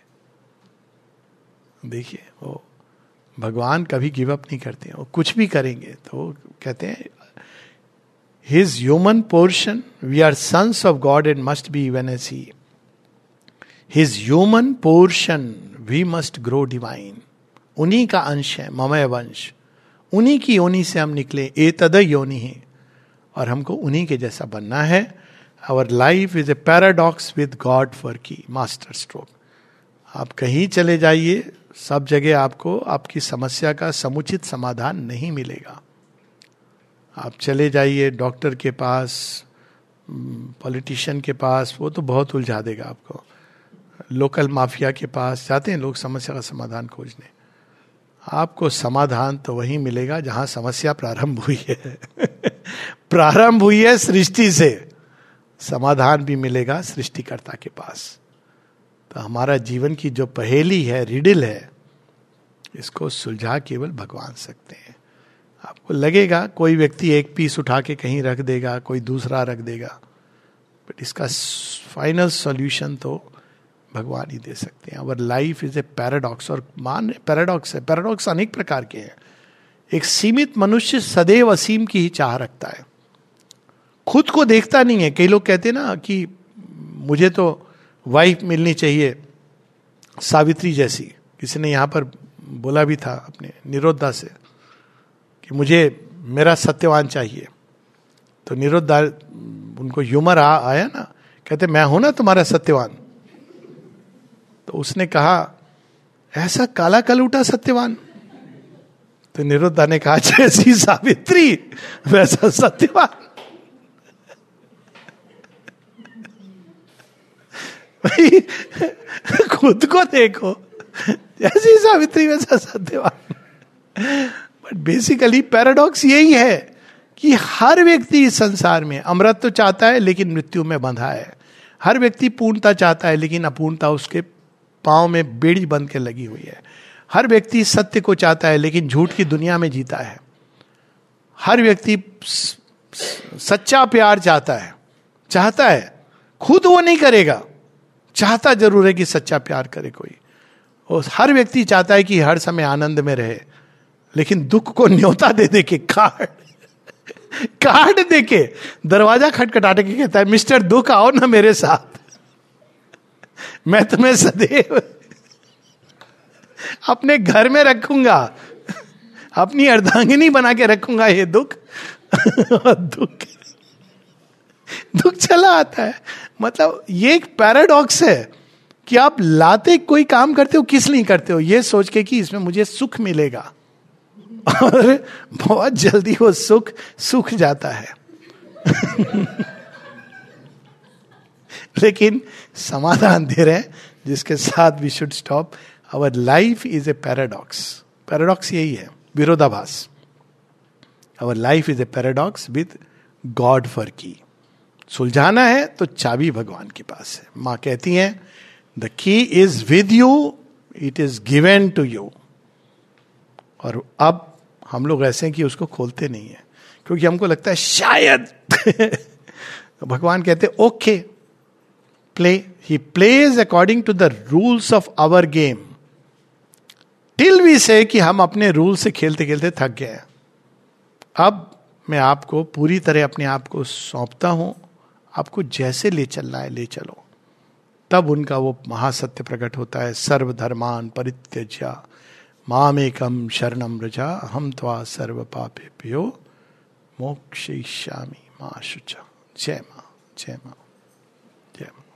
देखिए वो भगवान कभी गिव अप नहीं करते हैं, वो कुछ भी करेंगे तो वो कहते हैं his human portion, we are sons of God and must be even as he. His human portion we must grow divine. उन्हीं का अंश है ममय वंश, उन्हीं की योनि से हम निकले, ए तद योनि है, और हमको उन्हीं के जैसा बनना है। Our life is a paradox with God for key master stroke. आप कहीं चले जाइए, सब जगह आपको आपकी समस्या का समुचित समाधान नहीं मिलेगा। आप चले जाइए डॉक्टर के पास, पॉलिटिशियन के पास, वो तो बहुत उलझा देगा आपको। लोकल माफिया के पास जाते हैं लोग समस्या का समाधान खोजने, आपको समाधान तो वहीं मिलेगा जहां समस्या प्रारंभ हुई है। प्रारंभ हुई है सृष्टि से, समाधान भी मिलेगा सृष्टिकर्ता के पास। तो हमारा जीवन की जो पहेली है, रिडिल है, इसको सुलझा केवल भगवान सकते हैं। आपको लगेगा कोई व्यक्ति एक पीस उठा के कहीं रख देगा, कोई दूसरा रख देगा, बट इसका फाइनल सॉल्यूशन तो भगवान ही दे सकते हैं। Our life is a paradox, और मान पैराडॉक्स है, पैराडॉक्स अनेक प्रकार के हैं। एक सीमित मनुष्य सदैव असीम की ही चाह रखता है, खुद को देखता नहीं है। कई लोग कहते हैं ना कि मुझे तो वाइफ मिलनी चाहिए सावित्री जैसी। किसी ने यहाँ पर बोला भी था अपने निरोधा से कि मुझे मेरा सत्यवान चाहिए। तो निरोधा, उनको ह्यूमर आया ना, कहते मैं हूं ना तुम्हारा सत्यवान। तो उसने कहा ऐसा काला कलूटा सत्यवान। तो निरुद्धा ने कहा जैसी सावित्री वैसा सत्यवान। भाई खुद को देखो, जैसी सावित्री वैसा सत्यवान। बट बेसिकली पैराडॉक्स यही है कि हर व्यक्ति इस संसार में अमृत तो चाहता है लेकिन मृत्यु में बंधा है। हर व्यक्ति पूर्णता चाहता है लेकिन अपूर्णता उसके पांव में बेड़ी बंध के लगी हुई है। हर व्यक्ति सत्य को चाहता है लेकिन झूठ की दुनिया में जीता है। हर व्यक्ति सच्चा प्यार चाहता है, खुद वो नहीं करेगा, चाहता जरूर है कि सच्चा प्यार करे कोई। और हर व्यक्ति चाहता है कि हर समय आनंद में रहे, लेकिन दुख को न्योता दे दे के कार्ड दे के दरवाजा खटखटाटे के कहता है मिस्टर दुख आओ ना मेरे साथ, मैं तुम्हें सदैव अपने घर में रखूंगा, अपनी अर्धांगिनी बना के रखूंगा। ये दुख दुख चला आता है। मतलब ये एक पैराडॉक्स है कि आप लाते कोई काम करते हो किस लिए करते हो, ये सोच के कि इसमें मुझे सुख मिलेगा, और बहुत जल्दी वो सुख सूख जाता है। लेकिन समाधान दे रहे हैं जिसके साथ we should stop. Our life is a paradox. Paradox यही है, विरोधाभास। Our life is a paradox with God for key. सुलझाना है तो चाबी भगवान के पास है। माँ कहती हैं the key is with you, it is given to you. और अब हम लोग ऐसे हैं कि उसको खोलते नहीं है, क्योंकि हमको लगता है शायद भगवान कहते okay play, he plays according to the rules of our game, till we say कि हम अपने रूल से खेलते खेलते थक गए। अब मैं आपको पूरी तरह अपने आप को सौंपता हूं, आपको जैसे ले चलना है ले चलो। तब उनका वो महासत्य प्रकट होता है, सर्वधर्मान परित्यज्य मामेकम शरणम व्रजा हम त्वा सर्व पापेभ्यो मोक्षयिष्यामि मा शुचा। जय मां, जय मां, जय मां।